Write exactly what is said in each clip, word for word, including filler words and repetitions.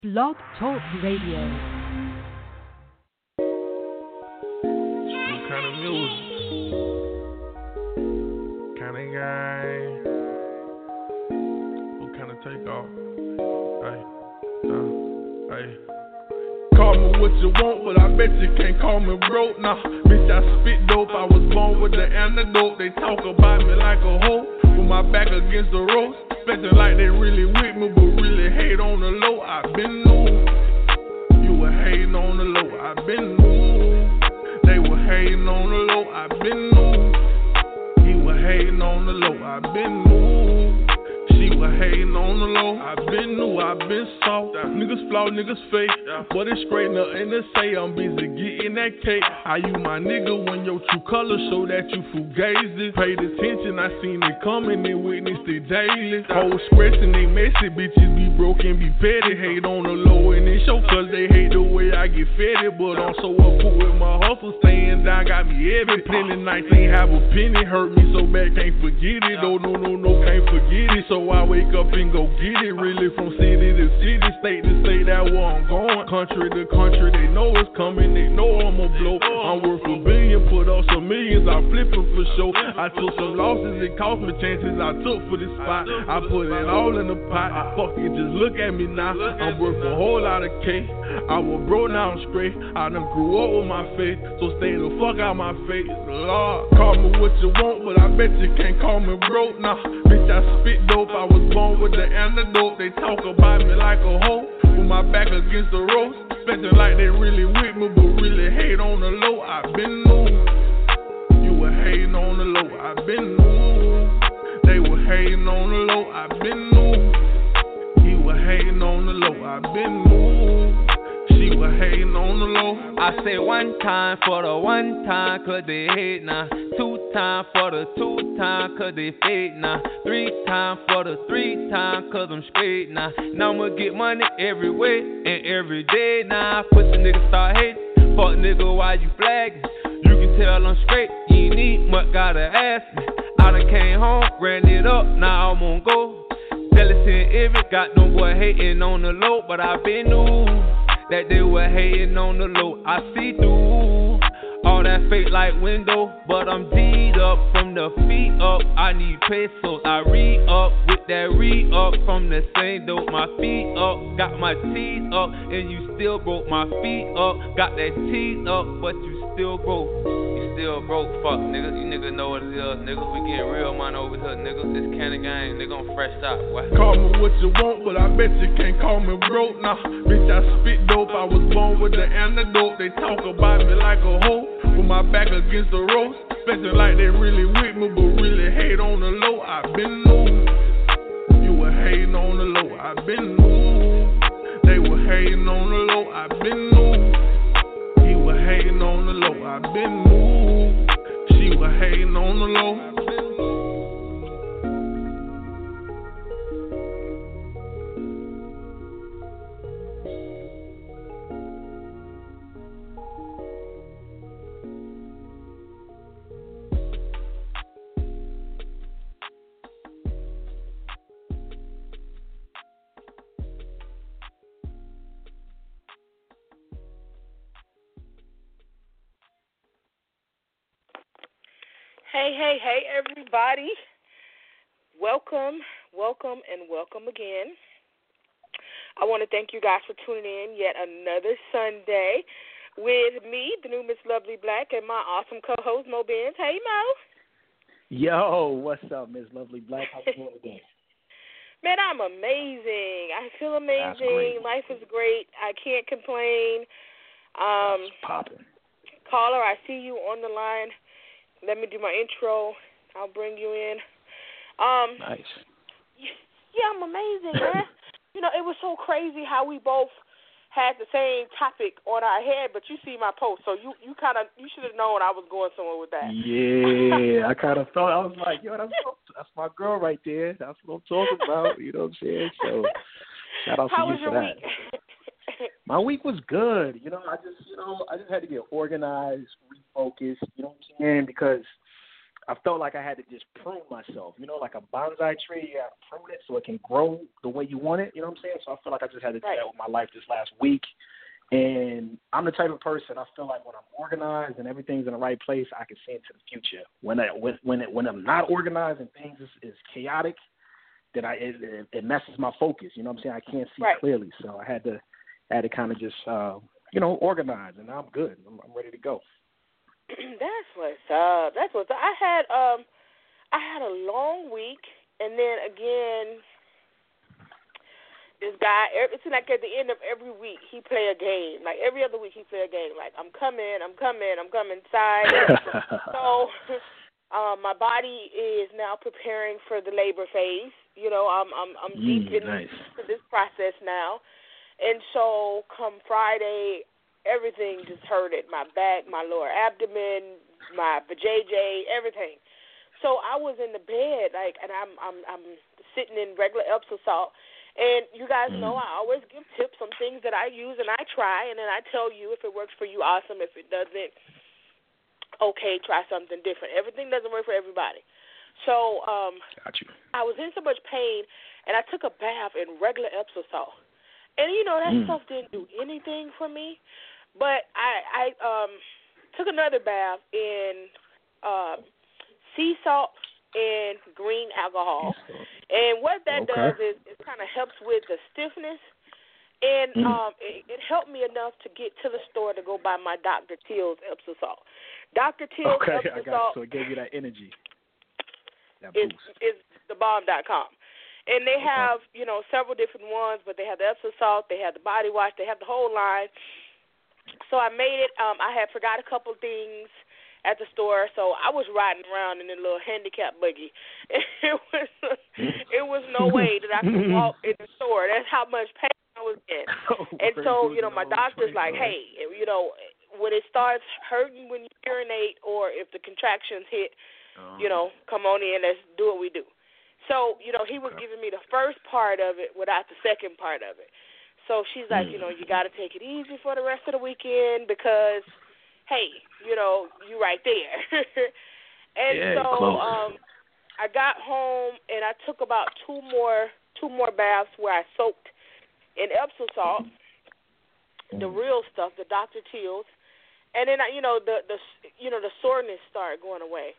Blog Talk Radio. What kind of music? Kind of guy? What kind of takeoff? Hey, uh, hey. Call me what you want, but I bet you can't call me broke. Nah, bitch, I spit dope. I was born with the antidote. They talk about me like a hoe with my back against the ropes. Expecting like they really with me, but really hate on the low. I been new. You were hating on the low. I been new. They were hating on the low. I been new. He was hating on the low. I been new. She was hating on the low. I been new. I been soft. Niggas flaw, niggas fake. But it's straight nothing to say. I'm busy getting that cake. I you my nigga when your true colors show that you fugazi. Paid attention, I seen it coming and witnessed it daily. Hoes stressing, they messy, bitches be broken, be petty. Hate on the low and it show cause they hate the way I get fed. But I'm so up with my hustle, staying down, got me heavy. Plenty nights ain't have a penny, hurt me so bad, can't forget it. Oh no, no, no, can't forget it. So I wake up and go get it. Really from city to city, state to state, that where I'm going. Country to country, they know it's coming, they know I'ma blow. I'm worth a billion, put up some millions, I flip it for sure. I took some losses, it cost me chances I took for this spot. I put it all in the pot, fuck it, just look at me now. I'm worth a whole lot of cake. I was broke, now I'm straight. I done grew up with my faith, so stay the fuck out my face. Lord, call me what you want, but I bet you can't call me broke. Nah, bitch, I spit dope, I was born with the antidote. They talk about me like a hoe with my back against the ropes. Expecting like they really with me, but really hate on the low. I been new. You were hating on the low. I been new. They were hating on the low. I been new. He was hating on the low. I been new. She was hating on the low. I say one time for the one time, cause they hate now. Two time for the two time, cause they fake now. Three time for the three time, cause I'm straight now. Now I'ma get money every way and every day now. Pussy nigga start hating. Fuck nigga, why you flagging? You can tell I'm straight, you ain't need much, gotta ask me. I done came home, ran it up, now I'm on go. Jealousy and envy, got them boy hating on the low, but I been new that they were hating on the low. I see through all that fake like window, but I'm D'd up from the feet up. I need pesos, I re-up with that re-up from the same dope. My feet up, got my teeth up, and you still broke. My feet up, got that teeth up, but you still broke. You still broke, fuck niggas. You niggas know what it is, niggas. We getting real money over here, niggas. This Cannon gang, nigga, I'm fresh out. What? Call me what you want, but I bet you can't call me broke. Nah, bitch, I spit dope. I was born with the antidote. They talk about me like a hoe with my back against the ropes. Expecting like they really with me, but really hate on the low. I been new. You were hating on the low. I been new. They were hating on the low. I been new. He was hating on the low. I been new. She was hating on the low. Hey, hey, hey, everybody. Welcome, welcome, and welcome again. I want to thank you guys for tuning in yet another Sunday with me, the new Miss Lovely Black, and my awesome co-host, Mo Benz. Hey, Mo. Yo, what's up, Miss Lovely Black? How's it going today? Man, I'm amazing. I feel amazing. Life is great. I can't complain. Um, That's popping. Caller, I see you on the line. Let me do my intro. I'll bring you in. Um, nice. Yeah, I'm amazing, man. You know, it was so crazy how we both had the same topic on our head, but you see my post, so you, you kind of you should have known I was going somewhere with that. Yeah, I kind of thought. I was like, yo, that's that's my girl right there. That's what I'm talking about. You know what I'm saying? So shout out how to you was your for week? that. My week was good. You know, I just, you know, I just had to get organized, refocused, you know what I'm saying? Because I felt like I had to just prune myself. You know, like a bonsai tree, you have to prune it so it can grow the way you want it. You know what I'm saying? So I feel like I just had to do right. that with my life this last week. And I'm the type of person, I feel like when I'm organized and everything's in the right place, I can see into the future. When I, when when, it, when I'm not organized and things is, is chaotic, then I it, it, it messes my focus. You know what I'm saying? I can't see right. clearly. So I had to had to kind of just uh, you know organize, and now I'm good. I'm, I'm ready to go. That's what's up. That's what's up. I had um I had a long week, and then again. This guy, it's like at the end of every week, he play a game. Like every other week, he play a game. Like I'm coming, I'm coming, I'm coming inside. so, um, my body is now preparing for the labor phase. You know, I'm I'm I'm deep mm, in nice. this process now, and so come Friday, everything just hurted. My back, my lower abdomen, my vajayjay, everything. So I was in the bed, like, and I'm I'm I'm sitting in regular Epsom salt. And you guys know I always give tips on things that I use and I try, and then I tell you if it works for you, awesome. If it doesn't, okay, try something different. Everything doesn't work for everybody. So um, Got you. I was in so much pain, and I took a bath in regular Epsom salt. And, you know, that mm. stuff didn't do anything for me. But I, I um, took another bath in uh, sea salt and green alcohol. And what that okay. does is it kind of helps with the stiffness. And mm. um, it, it helped me enough to get to the store to go buy my Doctor Teal's Epsom salt. Doctor Teal's okay, Epsom I got salt it. So it gave you that energy. That is, boost. is the bomb dot com. And they okay. have, you know, several different ones, but they have the Epsom salt, they have the body wash, they have the whole line. So I made it. Um, I had forgot a couple things at the store, so I was riding around in a little handicap buggy. It was it was no way that I could walk in the store. That's how much pain I was in. Oh, and so, you know, my doctor's like, hey, you know, when it starts hurting when you urinate or if the contractions hit, uh-huh. you know, come on in, let's do what we do. So, you know, he was okay. giving me the first part of it without the second part of it. So she's like, mm. you know, you got to take it easy for the rest of the weekend because, hey, you know, you right there. and yeah, so close. um, I got home and I took about two more two more baths where I soaked in Epsom salt, mm. the real stuff, the Doctor Teal's, and then I, you know the the you know the soreness started going away.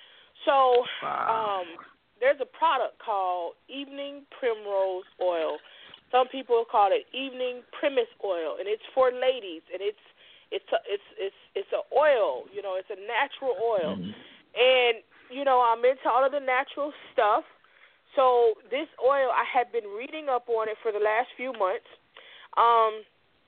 So wow. um, there's a product called Evening Primrose Oil. Some people call it Evening Premise Oil, and it's for ladies, and it's It's a, it's it's it's an oil, you know. It's a natural oil, mm-hmm. and you know I'm into all of the natural stuff. So this oil, I had been reading up on it for the last few months. Um,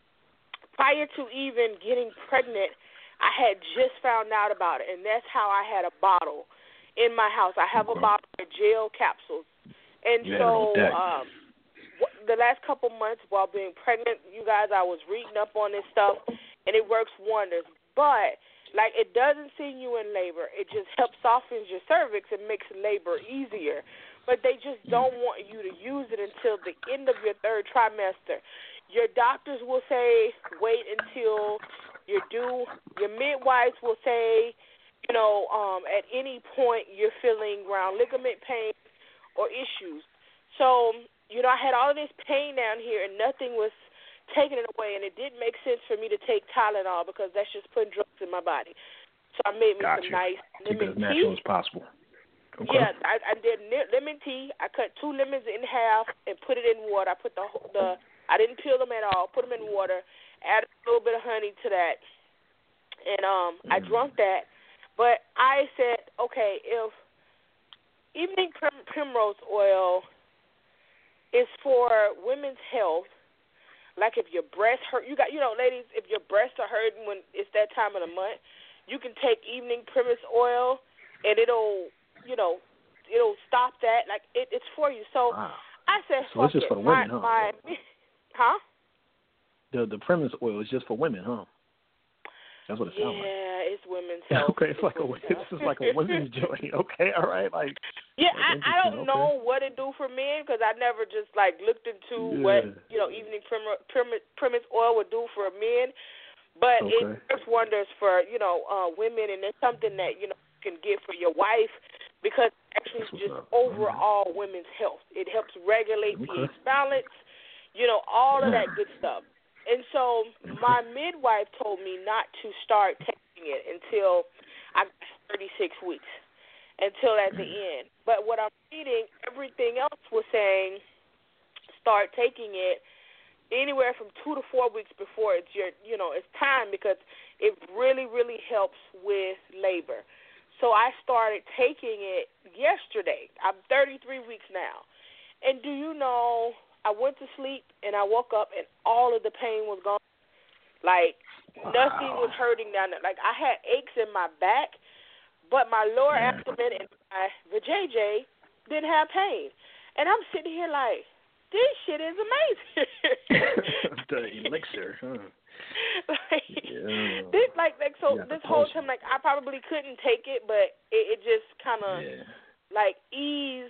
prior to even getting pregnant, I had just found out about it, and that's how I had a bottle in my house. I have okay. a bottle of gel capsules, and you so um, the last couple months while being pregnant, you guys, I was reading up on this stuff. And it works wonders. But, like, it doesn't send you in labor. It just helps soften your cervix and makes labor easier. But they just don't want you to use it until the end of your third trimester. Your doctors will say wait until you're due. Your midwives will say, you know, um, at any point you're feeling ground ligament pain or issues. So, you know, I had all of this pain down here and nothing was taking it away, and it didn't make sense for me to take Tylenol because that's just putting drugs in my body. So I made me Got some you. nice Keep lemon it as natural tea. as possible. Okay. Yeah, I, I did lemon tea. I cut two lemons in half and put it in water. I put the the I didn't peel them at all. Put them in water. Added a little bit of honey to that, and um, mm. I drank that. But I said, okay, if Evening prim- Primrose Oil is for women's health. Like if your breasts hurt, you got, you know, ladies, if your breasts are hurting when it's that time of the month, you can take Evening Premise Oil, and it'll, you know, it'll stop that. Like it, it's for you. So wow. I said, so it's just it. for the women, my, huh? My, huh? The the Premise Oil is just for women, huh? That's what it sounds yeah, like. Yeah, it's women's health. Okay, it's like a this is like a women's joint. Okay, all right, like. Yeah, like I, I don't okay. know what it do for men because I never just like looked into yeah. what you know Evening Premise, Premise Oil would do for men, but okay. it works wonders for you know uh, women, and it's something that you know you can get for your wife because actually it's just overall women's health. It helps regulate pH balance, you know, all of that good stuff. And so my midwife told me not to start taking it until I got thirty-six weeks, until at the end. But what I'm reading, everything else was saying start taking it anywhere from two to four weeks before it's your, you know, it's time because it really, really helps with labor. So I started taking it yesterday. I'm thirty-three weeks now. And do you know, I went to sleep and I woke up and all of the pain was gone. Like, wow. Nothing was hurting down there. Like, I had aches in my back, but my lower yeah. abdomen and my vajayjay didn't have pain. And I'm sitting here like, this shit is amazing. The elixir, huh? like, yeah. this, like, like, so this whole time, like, I probably couldn't take it, but it, it just kind of, yeah. like, eased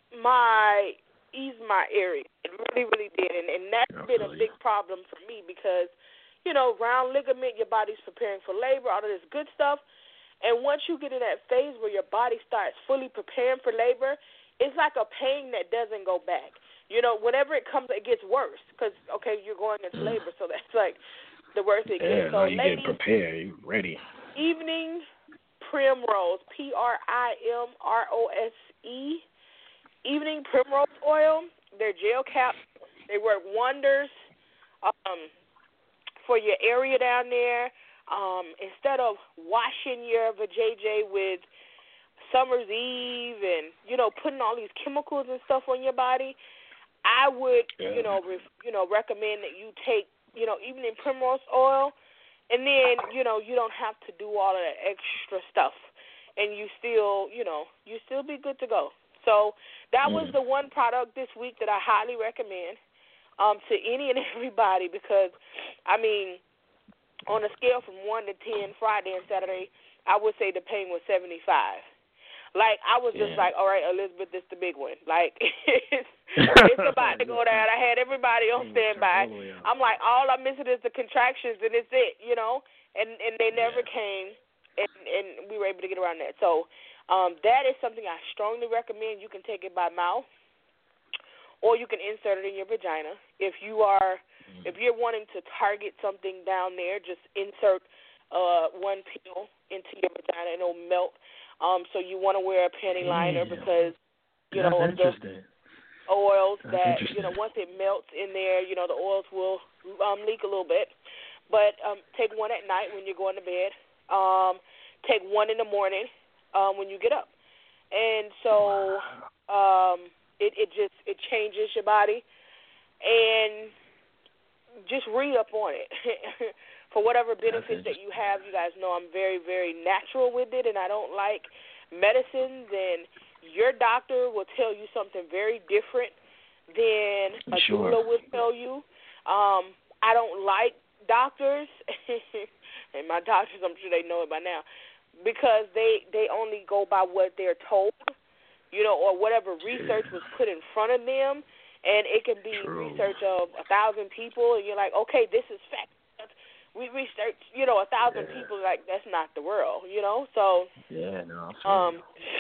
my, eased my area. It really, really did, and, and that's been a big problem for me because, you know, round ligament, your body's preparing for labor, all of this good stuff, and once you get in that phase where your body starts fully preparing for labor, it's like a pain that doesn't go back. You know, whenever it comes, it gets worse because, okay, you're going into labor, so that's like the worst it yeah, gets. So, you ladies, get prepared, you ready. Evening Primrose, P R I M R O S E, Evening Primrose Oil, they're gel caps. They work wonders um, for your area down there. Um, instead of washing your vajayjay with Summer's Eve and, you know, putting all these chemicals and stuff on your body, I would, yeah. you know, re- you know, recommend that you take, you know, Evening Primrose Oil, and then, you know, you don't have to do all of that extra stuff, and you still, you know, you still be good to go. So that mm. was the one product this week that I highly recommend um, to any and everybody because, I mean, on a scale from one to ten, Friday and Saturday, I would say the pain was seventy-five. Like, I was just yeah. like, all right, Elizabeth, this the big one. Like, it's, it's about to go down. I had everybody on standby. I'm like, all I'm missing is the contractions, and it's it, you know? And and they never yeah. came, and, and we were able to get around that. So um, that is something I strongly recommend. You can take it by mouth, or you can insert it in your vagina. If you are, mm. if you're wanting to target something down there, just insert uh, one pill into your vagina, and it'll melt. Um, so you want to wear a panty liner because, you That's know, the oils That's that, you know, once it melts in there, you know, the oils will um, leak a little bit. But um, take one at night when you're going to bed. Um, take one in the morning um, when you get up. And so um, it, it just, it changes your body. And just read up on it. For whatever benefits that you have, you guys know I'm very, very natural with it, and I don't like medicines, and your doctor will tell you something very different than a sure. doula will tell you. Um, I don't like doctors, and my doctors, I'm sure they know it by now, because they, they only go by what they're told, you know, or whatever research was put in front of them, and it can be True. research of a thousand people, and you're like, okay, this is fact. We research, you know, a thousand yeah. people, like, that's not the world, you know? So, yeah, no, um,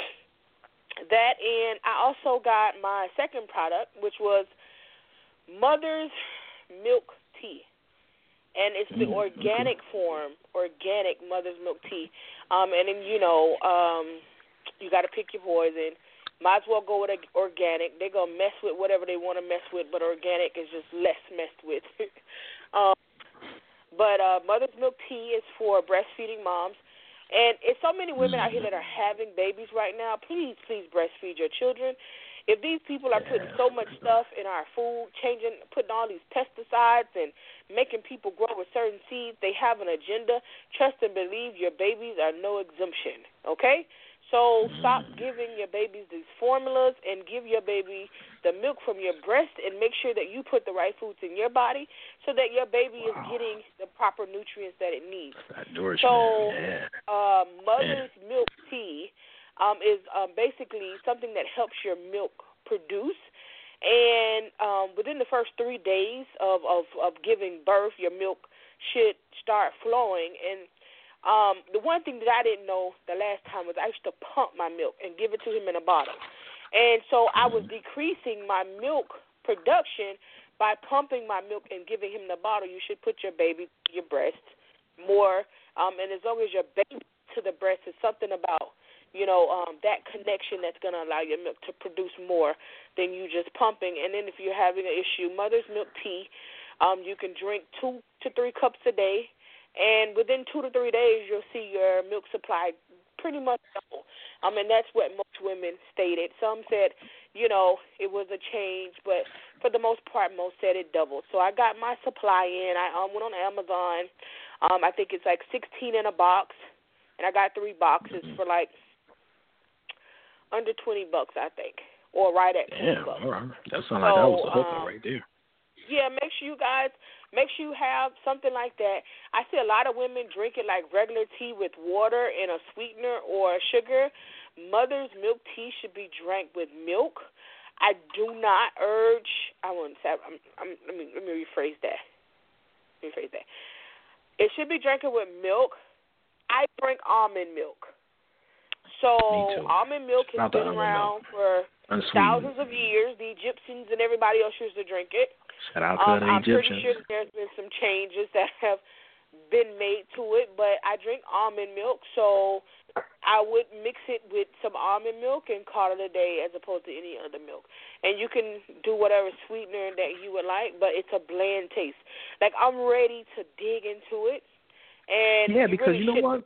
that, and I also got my second product, which was Mother's Milk Tea. And it's the mm, organic okay. form, organic Mother's Milk Tea. Um, and then, you know, um, you got to pick your poison. Might as well go with organic. They're going to mess with whatever they want to mess with, but organic is just less messed with. um, But uh, Mother's Milk Tea is for breastfeeding moms. And it's so many women out here that are having babies right now. Please, please breastfeed your children. If these people are putting so much stuff in our food, changing, putting all these pesticides and making people grow with certain seeds, they have an agenda. Trust and believe your babies are no exemption, okay? So stop giving your babies these formulas and give your baby the milk from your breast and make sure that you put the right foods in your body so that your baby wow. is getting the proper nutrients that it needs. So yeah. uh, Mother's yeah. Milk Tea um, is um, basically something that helps your milk produce. And um, within the first three days of, of, of giving birth, your milk should start flowing. And Um, the one thing that I didn't know the last time was I used to pump my milk and give it to him in a bottle. And so I was decreasing my milk production by pumping my milk and giving him the bottle. You should put your baby to your breast more. Um, and as long as your baby to the breast is something about, you know, um, that connection that's going to allow your milk to produce more than you just pumping. And then if you're having an issue, mother's milk tea, um, you can drink two to three cups a day. And within two to three days, you'll see your milk supply pretty much double. I mean, that's what most women stated. Some said, you know, it was a change, but for the most part, most said it doubled. So I got my supply in. I um, went on Amazon. Um, I think it's like sixteen in a box, and I got three boxes for like under twenty bucks, I think, or right at twenty bucks. All right. That sounds like that was a hook um, right there. Yeah, make sure you guys, make sure you have something like that. I see a lot of women drink it like regular tea with water and a sweetener or sugar. Mother's milk tea should be drank with milk. I do not urge, I wouldn't say, I'm, I'm, let me let me rephrase that. Let me rephrase that. It should be drinking with milk. I drink almond milk. So almond milk has been around for thousands of years. The Egyptians and everybody else used to drink it. Shout out to um, the I'm Egyptians. pretty sure that there's been some changes that have been made to it, but I drink almond milk, so I would mix it with some almond milk and call it a day as opposed to any other milk. And you can do whatever sweetener that you would like, but it's a bland taste. Like, I'm ready to dig into it. And yeah, because you, you really know what?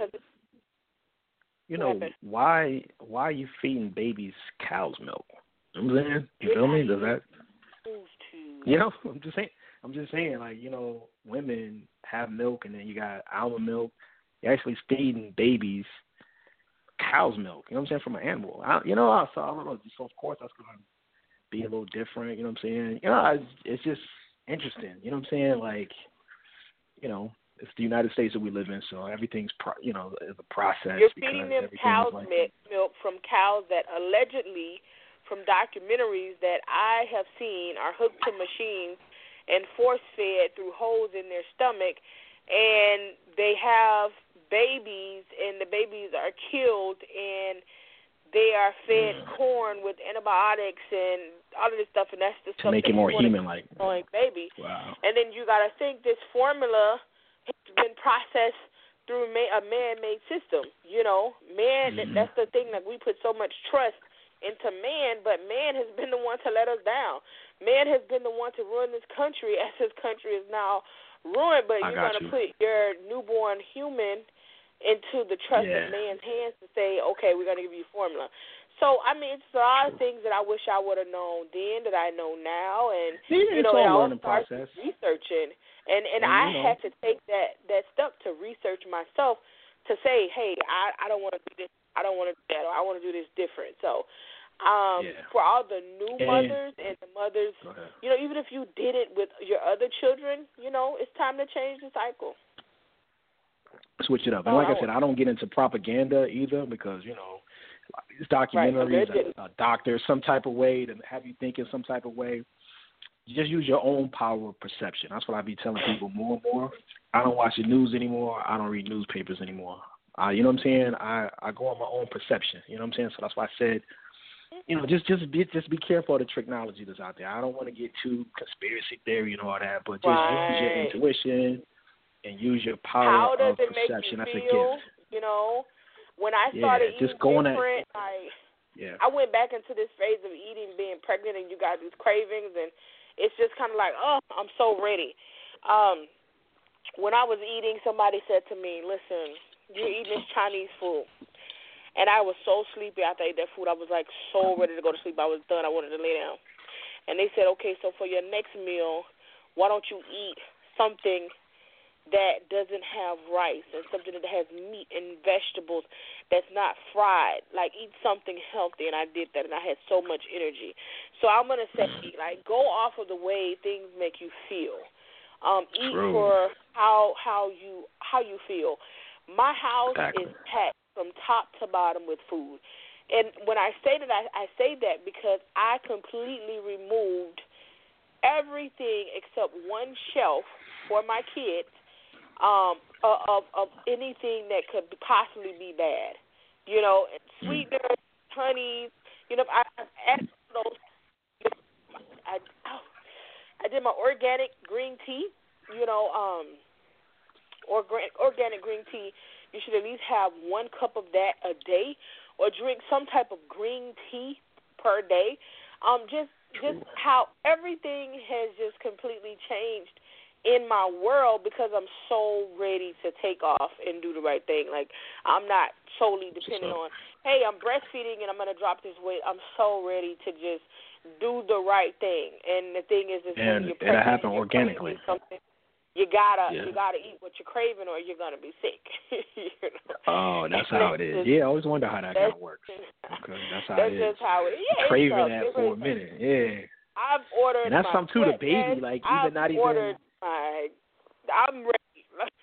You know, happened? why why are you feeding babies cow's milk? You know what I'm saying? You feel me? Does that... You know, I'm just saying. I'm just saying, like, you know, women have milk, and then you got almond milk. You're actually feeding babies cow's milk. You know what I'm saying? From an animal. I, you know, so I don't know. So of course that's gonna be a little different. You know what I'm saying? You know, it's, it's just interesting. You know what I'm saying? Like, you know, it's the United States that we live in, so everything's pro, you know, is a process. You're feeding them cow's like, milk from cows that allegedly, from documentaries that I have seen, are hooked to machines and force-fed through holes in their stomach, and they have babies, and the babies are killed, and they are fed mm. corn with antibiotics and all of this stuff, and that's the to stuff make that it more you human-like. Baby. Wow. And then you got to think this formula has been processed through a man-made system. You know, man, mm-hmm. that's the thing, that we put so much trust into man, but man has been the one to let us down. Man has been the one to ruin this country, as this country is now ruined, but I you're going to you. put your newborn human into the trust yeah. of man's hands to say, okay, we're going to give you formula. So, I mean, it's a lot of things that I wish I would have known then that I know now, and, yeah, you know, it all starts process. researching, and, and, and I you know. had to take that, that step to research myself to say, hey, I, I don't want to do this, I don't want to do that, or I want to do this different. So, Um, yeah. for all the new and, mothers and the mothers, you know, even if you did it with your other children, you know, it's time to change the cycle. Switch it up. And oh, like I said, I don't get into propaganda either because, you know, these documentaries, right. a, a doctor, some type of way to have you think in some type of way. Just use your own power of perception. That's what I be telling people more and more. I don't watch the news anymore. I don't read newspapers anymore. Uh, you know what I'm saying? I, I go on my own perception. You know what I'm saying? So that's why I said, you know, just just be just be careful of the technology that's out there. I don't want to get too conspiracy theory and all that, but just right. use your intuition and use your power How does of it perception. make you That's feel? a gift. You know, when I yeah, started just eating going different, at, I yeah. I went back into this phase of eating, being pregnant, and you got these cravings, and it's just kind of like, oh, I'm so ready. Um, when I was eating, somebody said to me, listen, you're eating this Chinese food. And I was so sleepy after I ate that food. I was, like, so ready to go to sleep. I was done. I wanted to lay down. And they said, okay, so for your next meal, why don't you eat something that doesn't have rice and something that has meat and vegetables that's not fried? Like, eat something healthy. And I did that, and I had so much energy. So I'm going to say, like, go off of the way things make you feel. Um, eat True. for how how you how you feel. My house exactly. is packed from top to bottom with food. And when I say that, I, I say that because I completely removed everything except one shelf for my kids um, of, of anything that could possibly be bad. You know, sweeteners, honey. You know, I, I've added those. I, oh, I did my organic green tea. You know, um, or organic green tea. You should at least have one cup of that a day, or drink some type of green tea per day. Um, just just how everything has just completely changed in my world because I'm so ready to take off and do the right thing. Like, I'm not solely dependent on, hey, I'm breastfeeding and I'm going to drop this weight. I'm so ready to just do the right thing. And the thing is, is and when you're it'll pregnant, happen you're organically. Something, you gotta yeah. you gotta eat what you're craving, or you're gonna be sick. you know? Oh, that's how it is. Yeah, I always wonder how that kind of works. Okay, that's how that's it is. just how it is. Yeah, craving that for a minute. Yeah. I've ordered. And that's my something too. The baby, like even I've not even. ordered my. I'm ready.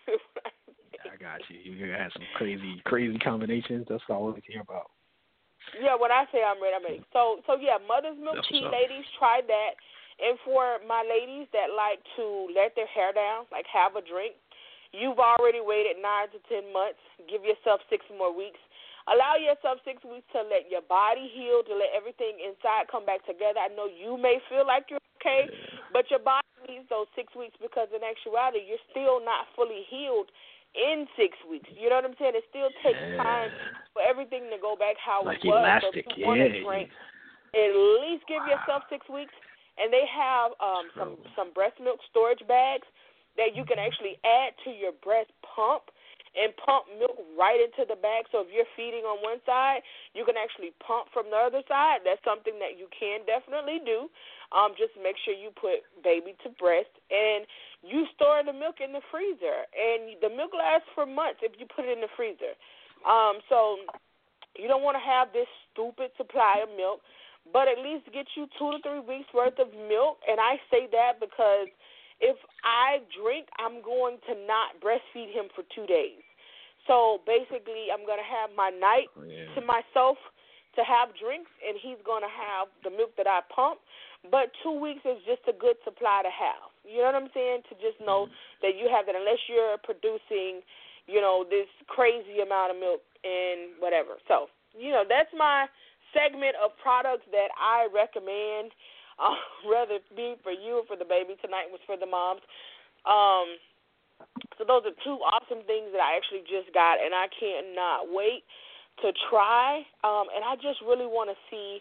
I got you. You got some crazy, crazy combinations. That's all I want to hear about. Yeah, when I say I'm ready, I'm ready. So, so yeah, mother's milk that's tea, ladies, try that. And for my ladies that like to let their hair down, like have a drink, you've already waited nine to ten months. Give yourself six more weeks. Allow yourself six weeks to let your body heal, to let everything inside come back together. I know you may feel like you're okay, but your body needs those six weeks because in actuality, you're still not fully healed in six weeks. You know what I'm saying? It still takes yeah. time for everything to go back how like it was. Elastic, so if you want to yeah. drink, at least give wow. yourself six weeks. And they have um, some, some breast milk storage bags that you can actually add to your breast pump and pump milk right into the bag. So if you're feeding on one side, you can actually pump from the other side. That's something that you can definitely do. Um, just make sure you put baby to breast. And you store the milk in the freezer. And the milk lasts for months if you put it in the freezer. Um, so you don't want to have this stupid supply of milk, but at least get you two to three weeks worth of milk. And I say that because if I drink, I'm going to not breastfeed him for two days. So basically, I'm going to have my night oh, yeah. to myself to have drinks, and he's going to have the milk that I pump. But two weeks is just a good supply to have. You know what I'm saying? To just know mm-hmm. that you have that, unless you're producing, you know, this crazy amount of milk and whatever. So, you know, that's my segment of products that I recommend, uh, whether it be for you or for the baby. Tonight was for the moms. Um, so those are two awesome things that I actually just got, and I cannot wait to try. Um, and I just really want to see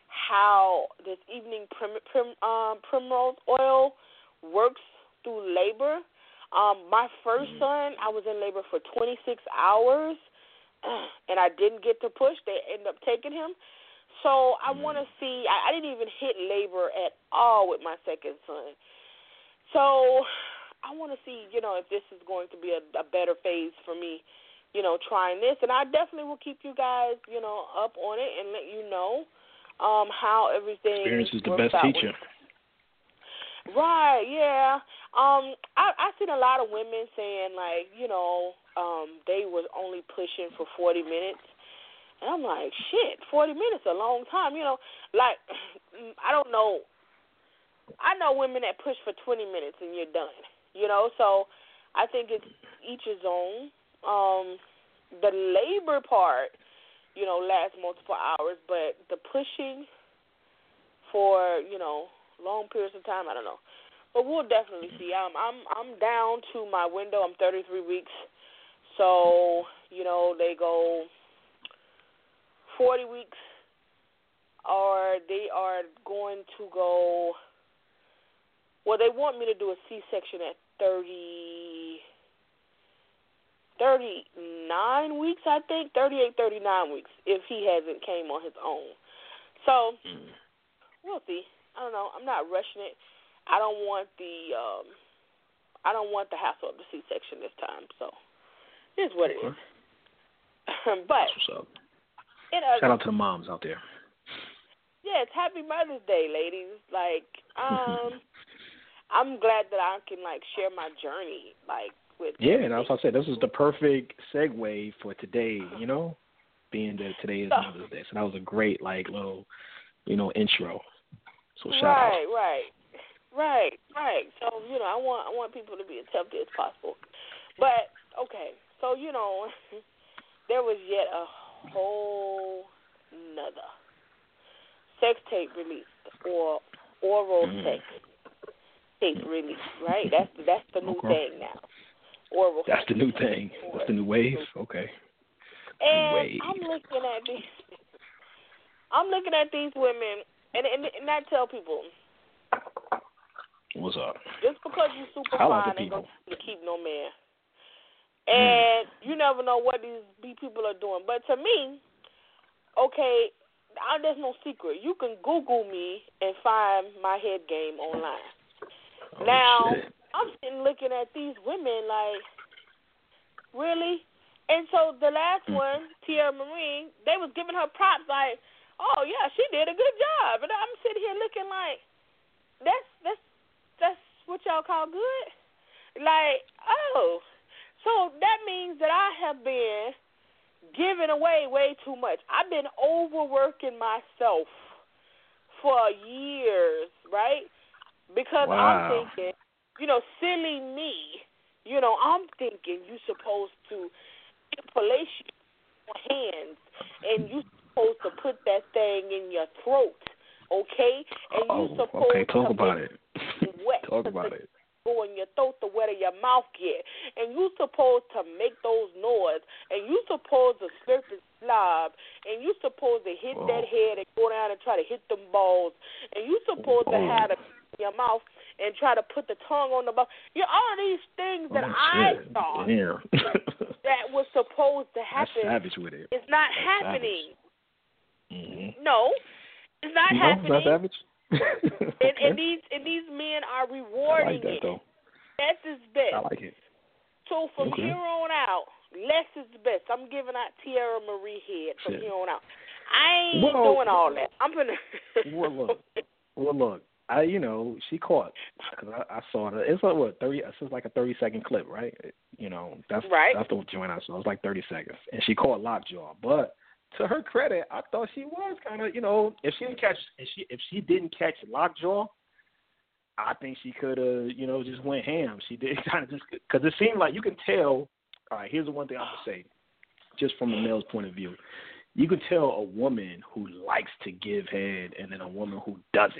how this evening prim, prim, um, primrose oil works through labor. Um, my first mm-hmm. son, I was in labor for twenty-six hours, and I didn't get to push. They ended up taking him. So I want to see, I, I didn't even hit labor at all with my second son. So I want to see, you know, if this is going to be a, a better phase for me, you know, trying this. And I definitely will keep you guys, you know, up on it and let you know um, how everything Experience is the works best out teacher. Right, yeah. Um, I, I've seen a lot of women saying, like, you know, um, they was only pushing for forty minutes. And I'm like, shit, forty minutes is a long time. You know, like, I don't know. I know women that push for twenty minutes and you're done, you know. So I think it's each his own. Um, the labor part, you know, lasts multiple hours, but the pushing for, you know, long periods of time, I don't know. But we'll definitely see. I'm, I'm, I'm down to my window. I'm thirty-three weeks. So, you know, they go forty weeks, or they are going to go, well, they want me to do a C-section at thirty, thirty-nine weeks, I think, thirty-eight, thirty-nine weeks, if he hasn't came on his own. So, mm. we'll see. I don't know. I'm not rushing it. I don't want the, um, I don't want the hassle of the C-section this time, so it is what it is. But, that's what's up. It, uh, shout out to the moms out there. Yes, happy Mother's Day, ladies. Like, um, I'm glad that I can, like, share my journey, like, with yeah, and that's what I said. This is the perfect segue for today, you know, being that today is so, Mother's Day. So that was a great, like, little, you know, intro. So shout right, out. Right, right, right, right. So, you know, I want I want people to be as healthy as possible. But okay, so you know, there was yet a whole nother sex tape released or oral mm. sex tape released. Right? That's that's the new okay. thing now. Oral. That's the new thing. That's the new wave. Okay. And wave. I'm looking at these. I'm looking at these women, and, and and I tell people, what's up? Just because you super I like fine the ain't people. gonna keep no man. And mm. you never know what these people are doing. But to me, okay, I, there's no secret. You can Google me and find my head game online. Oh, now, shit. I'm sitting looking at these women like, really? And so the last mm. one, Tierra Marie, they was giving her props like, oh yeah, she did a good job. And I'm sitting here looking like, that's that's that's what y'all call good? Like, oh, so that means that I have been giving away way too much. I've been overworking myself for years, right? Because wow. I'm thinking, you know, silly me, you know, I'm thinking you're supposed to place your hands and you're supposed to put that thing in your throat, okay? And oh, you're supposed okay, talk to about it. wet talk about it. Go in your throat, the wetter your mouth get. And you're supposed to make those noise. And you're supposed to slurp and slob. And you're supposed to hit oh. that head and go down and try to hit them balls. And you're supposed oh. to have it in your mouth and try to put the tongue on the ball. You know, all of these things that oh, I shit. thought Damn. that was supposed to happen. That's savage with it. It's not That's happening. Mm-hmm. No, it's not no, happening. It's not savage. and, and these and these men are rewarding I like that, it. though. Less is best. I like it. So from okay. here on out, less is best. I'm giving out Tierra Marie head from Shit. here on out. I ain't well, doing all that. I'm gonna. well, look. Well, look. I, you know, she caught because I, I saw it. It's like what thirty. It's like a thirty second clip, right? You know, that's right. That's the joint I saw. It's like thirty seconds, and she caught Lockjaw. But to her credit, I thought she was kind of, you know, if she didn't catch, if she if she didn't catch Lockjaw, I think she could have, you know, just went ham. She did kind of just because it seemed like you can tell. All right, here's the one thing I'm gonna say, just from a male's point of view, you can tell a woman who likes to give head and then a woman who doesn't.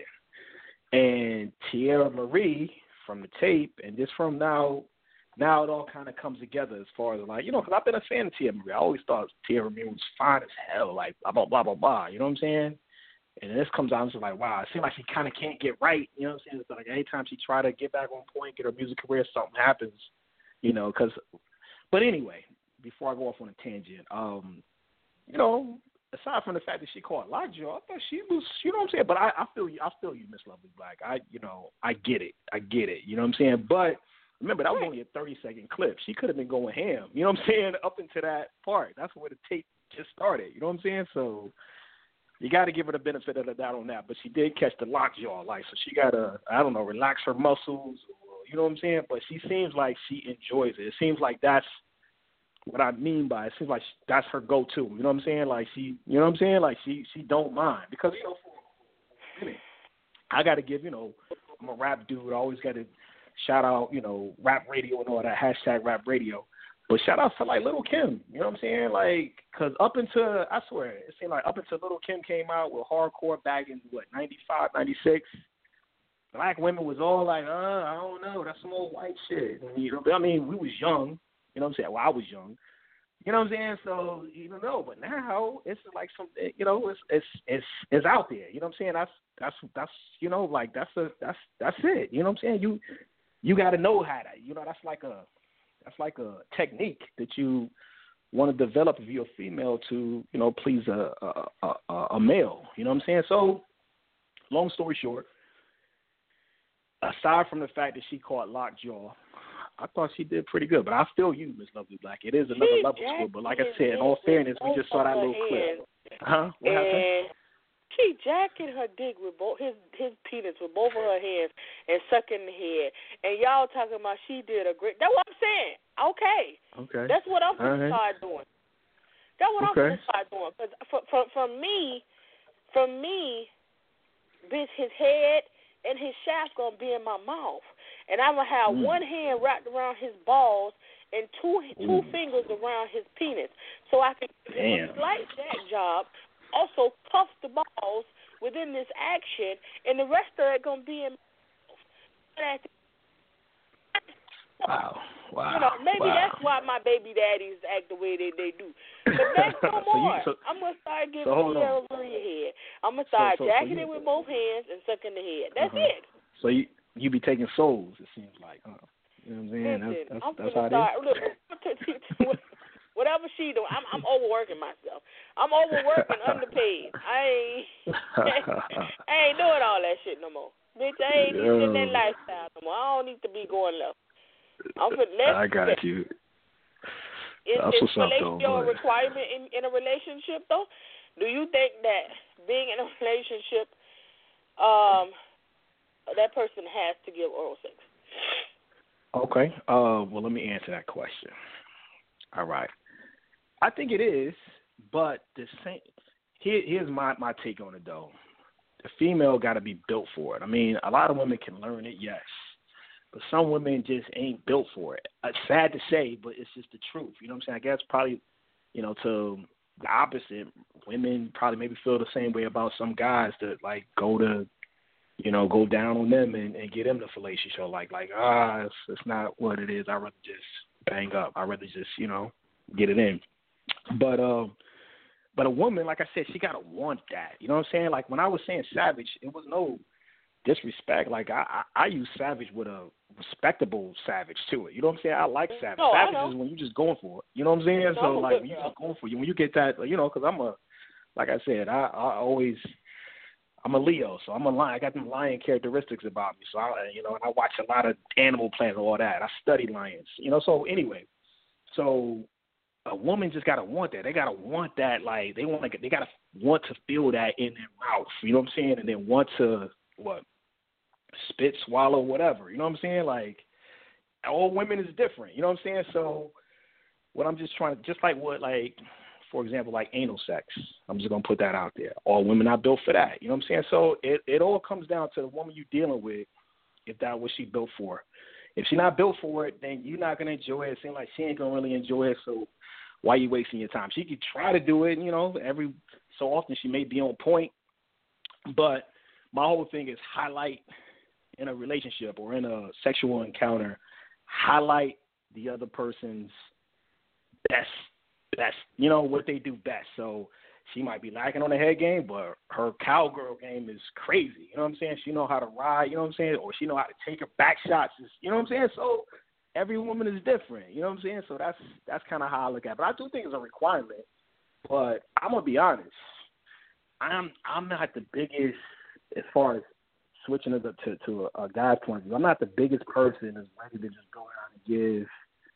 And Tierra Marie from the tape, and just from now, now it all kind of comes together as far as like, you know, because I've been a fan of Tierra Marie. I always thought Tierra Marie was fine as hell, like blah, blah, blah, blah, blah. You know what I'm saying? And then this comes out, and it's like, wow, it seems like she kind of can't get right. You know what I'm saying? It's like anytime she try to get back on point, get her music career, something happens, you know, because, but anyway, before I go off on a tangent, um, you know, aside from the fact that she caught Lockjaw, I thought she was, you know what I'm saying? But I, I feel you, I feel you, Miss Lovely Black. I, you know, I get it. I get it. You know what I'm saying? But remember, that was only a thirty second clip. She could have been going ham. You know what I'm saying? Up into that part. That's where the tape just started. You know what I'm saying? So you got to give her the benefit of the doubt on that. But she did catch the Lockjaw, like, so she got to, I don't know, relax her muscles. Or, you know what I'm saying? But she seems like she enjoys it. It seems like that's what I mean by it. It seems like she, that's her go-to. You know what I'm saying? Like she, you know what I'm saying? Like she, she don't mind because, you know, for a minute, I got to give, you know, I'm a rap dude. I always got to shout out, you know, rap radio and all that, hashtag rap radio. But shout out to like Little Kim. You know what I'm saying? Like, cause up until, I swear, it seemed like up until Little Kim came out with hardcore back in what, ninety-five, ninety-six. Black women was all like, uh, I don't know, that's some old white shit. And, you know, I mean, we was young. You know what I'm saying? Well, I was young. You know what I'm saying? So you don't know, but now it's like something. You know, it's it's it's it's out there. You know what I'm saying? That's that's that's you know, like that's a that's that's it. You know what I'm saying? You you got to know how to. You know, that's like a that's like a technique that you want to develop if you're a female to, you know, please a a, a a male. You know what I'm saying? So, long story short, aside from the fact that she caught Lockjaw, I thought she did pretty good, but I feel you, Miss Lovely Black. It is another she level to it, but like I said, in all fairness, we just saw that little clip. Huh? What and happened? She jacking her dick with both his his penis with both of her hands and sucking the head, and y'all talking about she did a great. That's what I'm saying. Okay. Okay. That's what I'm gonna right. start doing. That's what okay. I'm gonna start doing. Cause for for for me, for me, bitch, his head and his shaft gonna be in my mouth. And I'm going to have mm. one hand wrapped around his balls and two two Ooh. fingers around his penis, so I can give him a slight jack job, also puff the balls within this action, and the rest of it gonna be in. Wow, wow. You know, maybe wow. that's why my baby daddies act the way they, they do. But that's no so more. you, so, I'm gonna start giving so you arrows on your head. I'm gonna start so, so, jacking so you, it with both hands and sucking the head. That's uh-huh. it. So you you be taking souls, it seems like. Huh? You know what I'm saying? Listen, that's that's, I'm that's gonna how start. it is. Look, whatever she do, I'm I'm overworking myself. I'm overworking, underpaid. I ain't I ain't doing all that shit no more. Bitch, I ain't even in that lifestyle no more. I don't need to be going left. I'm for, let's, I got you. Is, That's is what's up, though. fellatio a requirement in, in a relationship, though? Do you think that being in a relationship, um, that person has to give oral sex? Okay. Uh, well, let me answer that question. All right. I think it is, but the same. Here, here's my, my take on it, though. The female got to be built for it. I mean, a lot of women can learn it, yes. But some women just ain't built for it. It's sad to say, but it's just the truth. You know what I'm saying? I guess probably, you know, to the opposite, women probably maybe feel the same way about some guys that, like, go to, you know, go down on them and, and get them the fellatio. Like, like ah, it's, it's not what it is. I'd rather just bang up. I'd rather just, you know, get it in. But, um, but a woman, like I said, she got to want that. You know what I'm saying? Like, when I was saying savage, it was no disrespect. Like, I, I, I use savage with a respectable savage to it. You know what I'm saying? I like savage. No, savage is when you just going for it. You know what I'm saying? No, so, like, good, when you girl. just going for it, when you get that, you know, because I'm a, like I said, I, I always, I'm a Leo, so I'm a lion. I got them lion characteristics about me. So, I, you know, and I watch a lot of Animal Planet and all that. I study lions. You know, so anyway, so a woman just gotta want that. They gotta want that. Like, they want, like, they gotta want to feel that in their mouth. You know what I'm saying? And then want to what? Spit, swallow, whatever. You know what I'm saying? Like, all women is different. You know what I'm saying? So, what I'm just trying to, just like what, like, for example, like anal sex. I'm just gonna put that out there. All women are built for that. You know what I'm saying? So it it all comes down to the woman you're dealing with, if that's what she built for. If she's not built for it, then you're not gonna enjoy it. It seems like she ain't gonna really enjoy it. So why are you wasting your time? She could try to do it. You know, every so often she may be on point, but my whole thing is highlight in a relationship or in a sexual encounter, highlight the other person's best, best, you know, what they do best. So she might be lacking on the head game, but her cowgirl game is crazy. You know what I'm saying? She know how to ride, you know what I'm saying? Or she know how to take her back shots. You know what I'm saying? So every woman is different. You know what I'm saying? So that's that's kind of how I look at it. But I do think it's a requirement. But I'm going to be honest. I'm I'm not the biggest as far as switching it up to, to a, a guy's point of view. I'm not the biggest person that's ready to just go out and give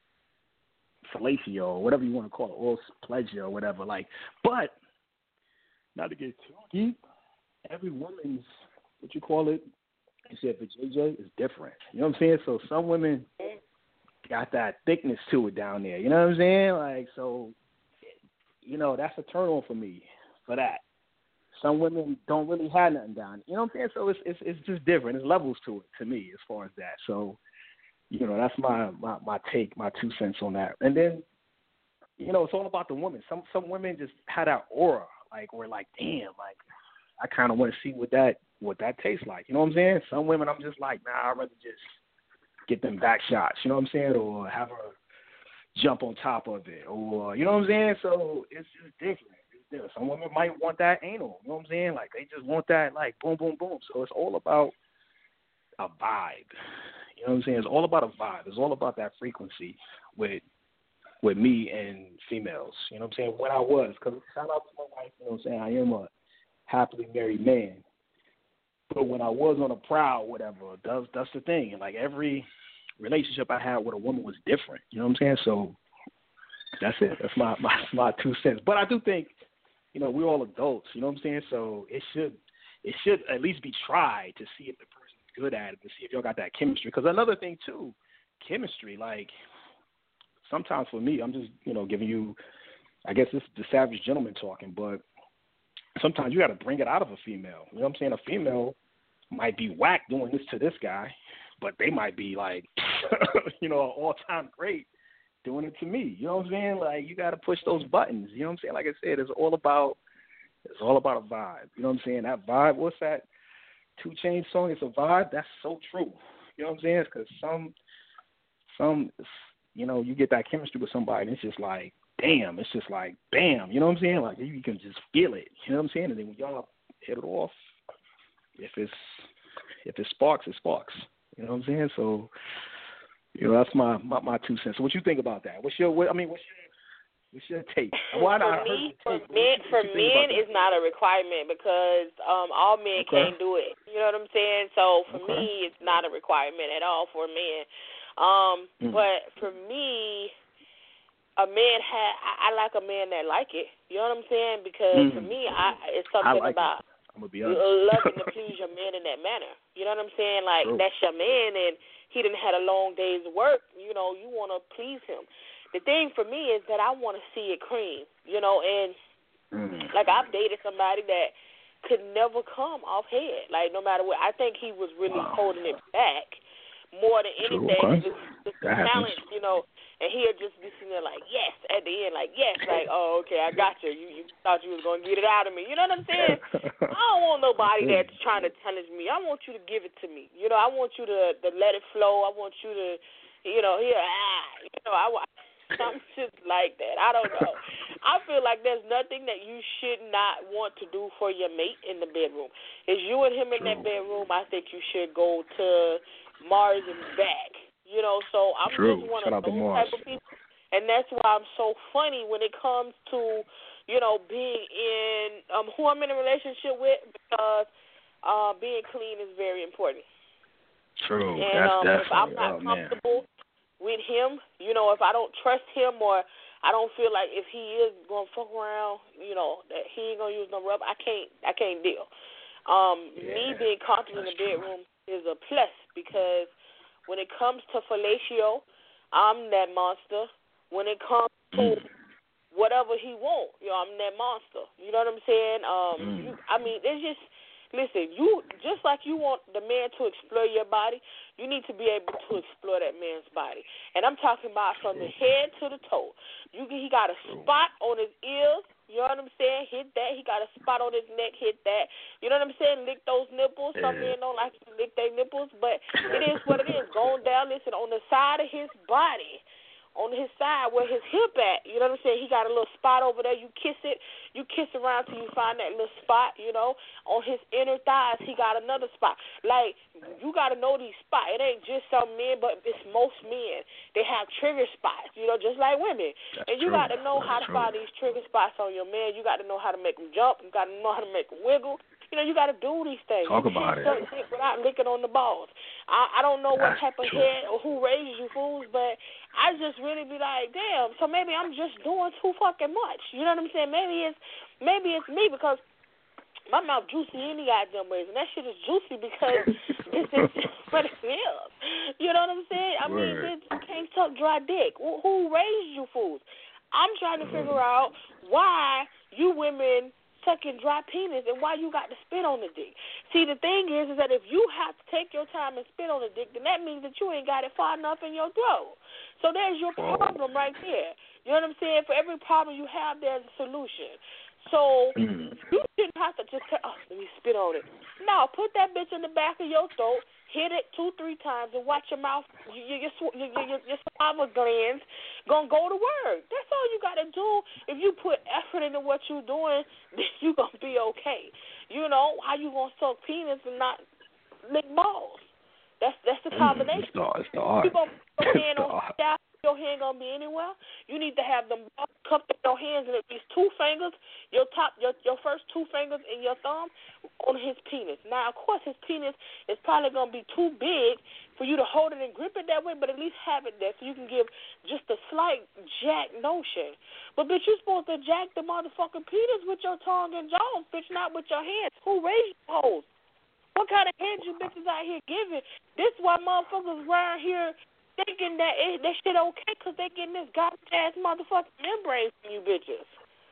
fellatio or whatever you want to call it, or pleasure or whatever. Like, but not to get too deep, every woman's, what you call it, you said for J J, is different. You know what I'm saying? So some women got that thickness to it down there. You know what I'm saying? Like, so, you know, that's a turn on for me for that. Some women don't really have nothing down. You know what I'm saying? So it's it's it's just different. There's levels to it to me as far as that. So, you know, that's my, my, my take, my two cents on that. And then, you know, it's all about the woman. Some some women just have that aura, like, we're like, damn, like, I kind of want to see what that what that tastes like. You know what I'm saying? Some women, I'm just like, nah, I'd rather just get them back shots. You know what I'm saying? Or have her jump on top of it. Or, you know what I'm saying? So it's just different. Some women might want that anal, you know what I'm saying? Like, they just want that, like, boom, boom, boom. So it's all about a vibe. You know what I'm saying? It's all about a vibe. It's all about that frequency with with me and females. You know what I'm saying? When I was, because shout out to my wife, you know what I'm saying? I am a happily married man. But when I was on a prowl, whatever, that's, that's the thing. And, like, every relationship I had with a woman was different. You know what I'm saying? So that's it. That's my, my, my two cents. But I do think, you know, we're all adults, you know what I'm saying? So it should it should at least be tried to see if the person's good at it, to see if y'all got that chemistry. Because another thing, too, chemistry, like, sometimes for me, I'm just, you know, giving you, I guess this is the savage gentleman talking, but sometimes you got to bring it out of a female. You know what I'm saying? A female might be whack doing this to this guy, but they might be, like, you know, all-time great doing it to me. You know what I'm saying? Like, you got to push those buttons. You know what I'm saying? Like I said, it's all about it's all about a vibe. You know what I'm saying? That vibe, what's that two Chainz song? It's a vibe. That's so true. You know what I'm saying? Because some, some, you know, you get that chemistry with somebody, and it's just like, damn. It's just like, bam. You know what I'm saying? Like, you can just feel it. You know what I'm saying? And then when y'all hit it off, if it's if it sparks, it sparks. You know what I'm saying? So, you know, that's my, my, my two cents. So what you think about that? What's your, what, I mean, what's your, what's your take? Well, for me, for men, for men, it's not a requirement because um, all men okay. can't do it. You know what I'm saying? So for okay. me, it's not a requirement at all for men. Um, mm. But for me, a man had, I, I like a man that like it. You know what I'm saying? Because mm. for me, I, it's something like about it. I'm gonna be honest. loving to please your man in that manner. You know what I'm saying? Like, True. That's your man, and he done had a long day's work. You know, you want to please him. The thing for me is that I want to see it cream, you know, and mm. like I've dated somebody that could never come off head. Like, no matter what, I think he was really wow. holding it back more than anything. Okay. Just, just the talent, you know, and he'll just be sitting there like, yes, at the end, like, yes, like, oh, okay, I got you. You, you thought you was going to get it out of me. You know what I'm saying? I don't want nobody that's trying to challenge me. I want you to give it to me. You know, I want you to, to let it flow. I want you to, you know, here, ah, you know, I, I'm just like that. I don't know. I feel like there's nothing that you should not want to do for your mate in the bedroom. Is you and him in True. That bedroom, I think you should go to Mars and back. You know, so I'm True. just one Shout of those type of people. And that's why I'm so funny when it comes to, you know, being in, um, who I'm in a relationship with, because uh, being clean is very important. True. And that's um, definitely, if I'm not oh, comfortable man. with him, you know, if I don't trust him or I don't feel like if he is going to fuck around, you know, that he ain't going to use no rub, I can't, I can't deal. Um, yeah, me being comfortable in the bedroom true. is a plus because when it comes to fellatio, I'm that monster. When it comes to mm. whatever he wants, you know, I'm that monster. You know what I'm saying? Um, mm. you, I mean, it's just, listen, you just like you want the man to explore your body, you need to be able to explore that man's body. And I'm talking about from the head to the toe. You He got a spot on his ears. You know what I'm saying? Hit that. He got a spot on his neck. Hit that. You know what I'm saying? Lick those nipples. Yeah. Some men don't like to lick their nipples, but it is what it is. Going down, listen, on the side of his body, on his side where his hip at, you know what I'm saying? He got a little spot over there. You kiss it. You kiss around till you find that little spot, you know. On his inner thighs, he got another spot. Like, you got to know these spots. It ain't just some men, but it's most men. They have trigger spots, you know, just like women. That's and you true. got to know That's how to true. find these trigger spots on your man. You got to know how to make them jump. You got to know how to make them wiggle. You know, you got to do these things. Talk you about it. Without licking on the balls. I, I don't know what That's type of true. head or who raises you fools, but I just really be like, damn, so maybe I'm just doing too fucking much. You know what I'm saying? Maybe it's maybe it's me because my mouth juicy any goddamn ways, and that shit is juicy because it's, it's just what it is. You know what I'm saying? I Word. mean, it's, you can't suck dry dick. Who, who raised you fools? I'm trying to figure out why you women sucking dry penis and why you got to spit on the dick. See, the thing is, is that if you have to take your time and spit on the dick, then that means that you ain't got it far enough in your throat. So there's your problem right there. You know what I'm saying? For every problem you have, there's a solution. So mm. you shouldn't have to just say, oh, let me spit on it. No, put that bitch in the back of your throat, hit it two, three times, and watch your mouth, your, your, your, your, your saliva glands gonna go to work. That's all you gotta do. If you put effort into what you're doing, then you gonna be okay. You know how you gonna suck penis and not lick balls? That's that's the combination. Mm, it's the, it's the art. You gonna put your hand on art. the your hand gonna be anywhere. You need to have them cupped in your hands and at least two fingers, your top, your your first two fingers and your thumb on his penis. Now, of course, his penis is probably gonna be too big for you to hold it and grip it that way, but at least have it there so you can give just a slight jack notion. But bitch, you supposed to jack the motherfucking penis with your tongue and jaws, bitch, not with your hands. Who raised you hoes? What kind of heads you bitches out here giving? This why motherfuckers around here thinking that it, that shit okay because they getting this goddamn motherfucking membrane from you bitches.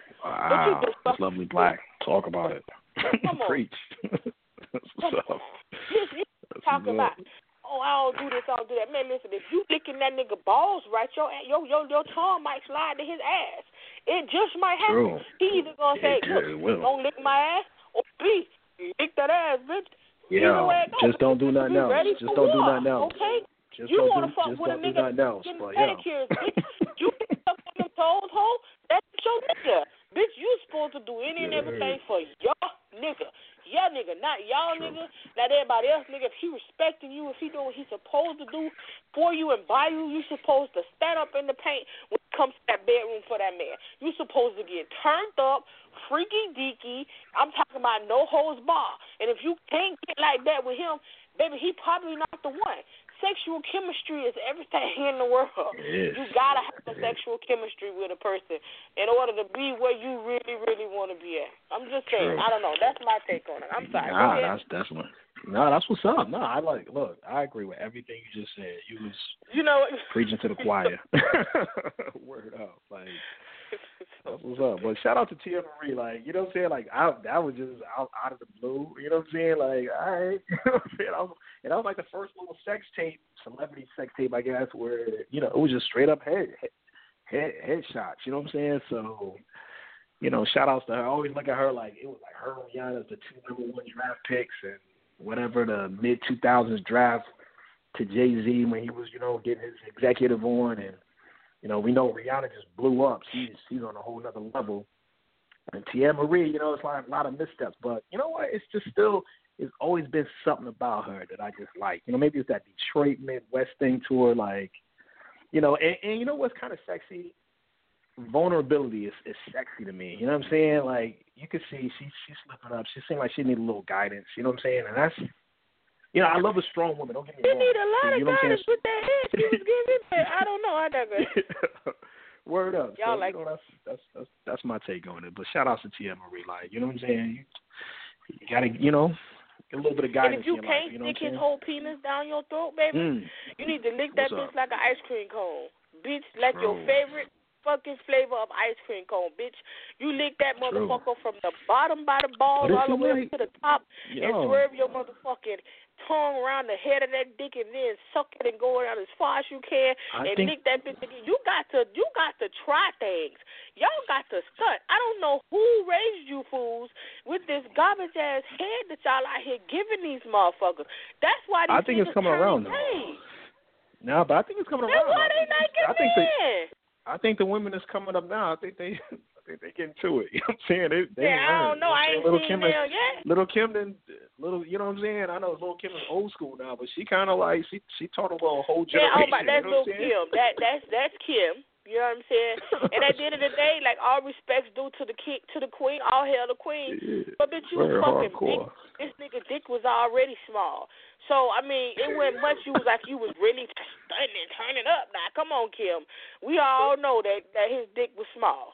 Wow, that's lovely black. Talk about it. Come on. Preach. Come on. This, this talking about oh, I don't do this, I don't do that. Man, listen, if you licking that nigga balls right, your your your, your tongue might slide to his ass. It just might happen. True. He either gonna say, It, look, it will. don't lick my ass, or B, lick that ass, bitch. Yeah, just don't do nothing else. Just don't do nothing else. Okay? Just you don't want to do, fuck just with a don't do nigga nothing else. getting But yeah. pedicures, bitch. You fuck on them toes, hoe. That's your nigga. Bitch, you supposed to do any and everything for your nigga. Your nigga, not y'all True. nigga, not everybody else nigga. If he respecting you, if he doing what he's supposed to do for you and by you, you supposed to stand up in the paint when it comes to that bedroom for that man. You supposed to get turned up, freaky deaky. I'm talking about no holds bar. And if you can't get like that with him, baby, he probably not the one. Sexual chemistry is everything in the world. It is. You gotta have a sexual chemistry with a person in order to be where you really, really want to be at. I'm just saying. True. I don't know. That's my take on it. I'm sorry. Go Nah, ahead. that's that's what. No, that's what's up. No, I like. Look, I agree with everything you just said. You was You know, preaching to the choir. Word up, like that's what's up. But shout out to Tia Marie. Like, you know what I'm saying? Like, I, that was just out, out of the blue. You know what I'm saying? Like, all right. You know what I'm saying? I was, and that was like the first little sex tape, celebrity sex tape, I guess, where, you know, it was just straight up head, head, head shots. You know what I'm saying? So, you know, shout outs to her. I always look at her like it was like her and Rihanna as the two number one draft picks, and whatever the mid two thousands draft to Jay-Z when he was, you know, getting his executive on. And, you know, we know Rihanna just blew up. She's she's on a whole nother level. And Tia Marie, you know, it's like a lot of missteps. But you know what? It's just still, it's always been something about her that I just like. You know, maybe it's that Detroit Midwest thing to her. Like, you know, and, and you know what's kind of sexy? Vulnerability is, is sexy to me. You know what I'm saying? Like, you can see she, she's slipping up. She seems like she needs a little guidance. You know what I'm saying? And that's, you know, I love a strong woman. Don't get me She wrong. need a lot you of know guidance with that head she was giving that. I don't know. I digress. Word up. Y'all so, like you know, that's, that's that's that's my take on it. But shout out to Tia Marie. Like, you know what I'm saying? You, you gotta, you know, get a little bit of guidance And if you in your can't life. You know stick what I'm his saying? whole penis down your throat, baby, Mm. you need to lick that What's bitch up? like an ice cream cone. Bitch, like True. your favorite fucking flavor of ice cream cone, bitch. You lick that True. motherfucker from the bottom by the balls But it all the seem way like- up to the top Yo. and swerve your motherfucking tongue around the head of that dick and then suck it and go around as far as you can I and think- lick that bitch again. You got to you got to try things. Y'all got to stunt. I don't know who raised you fools with this garbage ass head that y'all out here giving these motherfuckers. That's why these I think it's niggas coming turn around, though. gay. No, but I think it's coming That's around. why they not I think getting they, in. I think the women that's coming up now, I think they, I think they getting to it. You know what I'm saying? They, they Yeah, I don't know. I ain't Little seen Kim, them yet. Little Kim, then little, you know what I'm saying? I know Little Kim is old school now, but she kind of like she, she taught a little whole Yeah, generation. oh my, that's you know Lil what I'm saying? Kim. That that's that's Kim. You know what I'm saying? And at the end of the day, like all respects due to the king, to the queen, all hail the queen. Yeah, But bitch, you was very fucking hardcore. big. This nigga dick was already small. So I mean, it wasn't much. You was like you was really stunning and turning up. Now come on, Kim. We all know that that his dick was small.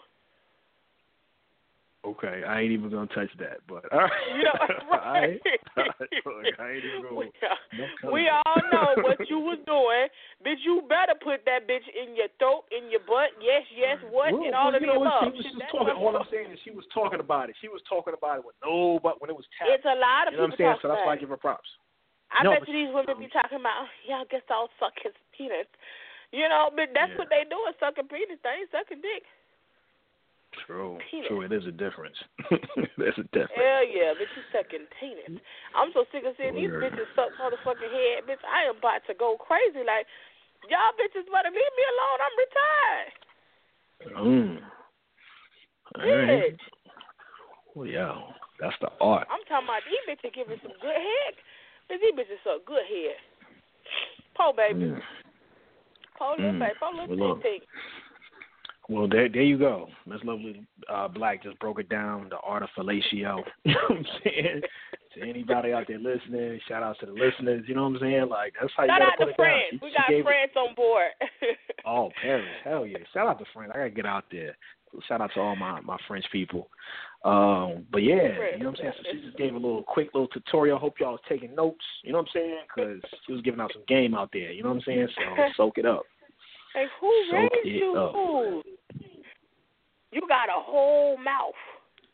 Okay, I ain't even gonna touch that, but all right. You know, right? I, look, I ain't even gonna. We, we all know what you was doing, bitch. You better put that bitch in your throat, in your butt. Yes, yes, what, Well, and all well, of you the know what? above. She was just That's talking. what- All I'm saying is she was talking about it. She was talking about it with no, but when it was tapped. It's a lot of You know what I'm people saying? So that's talking why I about it. give her props. I No, bet but- you these women be talking about, yeah, I guess I'll suck his penis. You know, but that's Yeah. what they do is sucking penis. They ain't sucking dick. True, Penis. true. It is a difference. There's a difference. Hell yeah, bitch, you sucking penis. I'm so sick of seeing these Word. bitches suck motherfucking head. Bitch, I am about to go crazy. Like, y'all bitches better leave me alone. I'm retired. Mm. All right. Bitch. Well, yeah, that's the art. I'm talking about these bitches giving some good head. Bitch, these bitches suck good head. Po, baby. Mm. Po, little Mm. baby. Po, little Well, look. thing. Well, there, there you go. Miss Lovely uh, Black just broke it down, the art of fellatio. You know what I'm saying? To anybody out there listening, shout out to the listeners. You know what I'm saying? Like, that's how Shout you out got to put to it France. down. She, We she got gave France on board. It, oh, Paris. Hell yeah. Shout out to France. I got to get out there. Shout out to all my, my French people. Um, but, yeah, you know what I'm saying? So she just gave a little quick little tutorial. Hope y'all was taking notes. You know what I'm saying? Because she was giving out some game out there. You know what I'm saying? So soak it up. Like, who Soak raised it you up. fools? You got a whole mouth.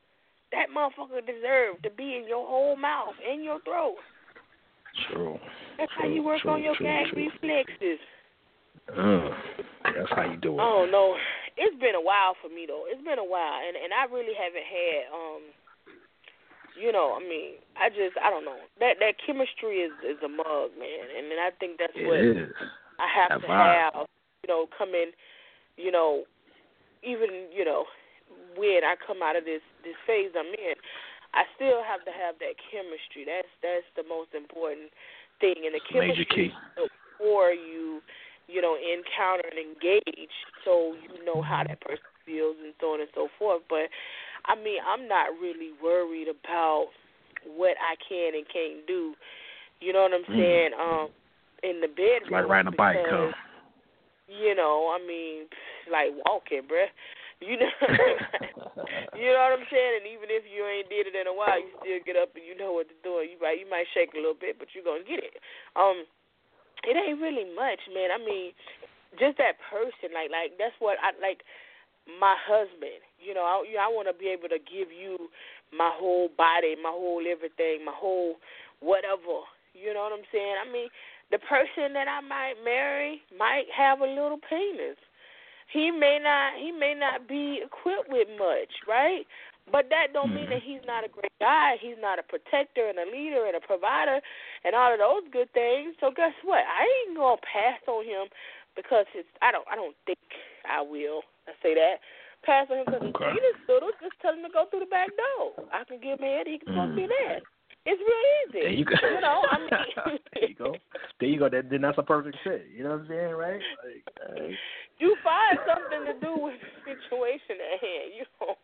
That motherfucker deserved to be in your whole mouth, in your throat. True. That's how true, you work true, on your true, gag true. reflexes. Uh, that's how you do it. I don't know. It's been a while for me though. It's been a while, and and I really haven't had um. You know, I mean, I just, I don't know. That that chemistry is, is a mug, man, and, and I think that's It what is. I have That to vibe. have. You know, come in. You know, even you know, when I come out of this this phase I'm in, I still have to have that chemistry. That's that's the most important thing, and the Major chemistry key. before you, you know, encounter and engage, so you know how that person feels and so on and so forth. But I mean, I'm not really worried about what I can and can't do. You know what I'm saying? Mm. Um, in the bedroom, it's like riding a bike, because, you know, I mean, like walking, bruh. You know, you know what I'm saying? And even if you ain't did it in a while, you still get up and you know what to do. You might, you might shake a little bit, but you're gonna get it. Um, it ain't really much, man. I mean, just that person, like, like that's what I like. My husband, you know, I, you know, I want to be able to give you my whole body, my whole everything, my whole whatever. You know what I'm saying? I mean, the person that I might marry might have a little penis. He may not. He may not be equipped with much, right? But that don't mean that he's not a great guy. He's not a protector and a leader and a provider and all of those good things. So guess what? I ain't gonna pass on him because it's. I don't. I don't think I will. I say that. Pass on him because Okay. his penis little. Just tell him to go through the back door. I can give him a head. He can fuck me there. It's real easy. There you go. You know, I mean. there you go. There you go. That, then that's a perfect fit. You know what I'm saying, right? Like, uh, you find something to do with the situation at hand. You don't.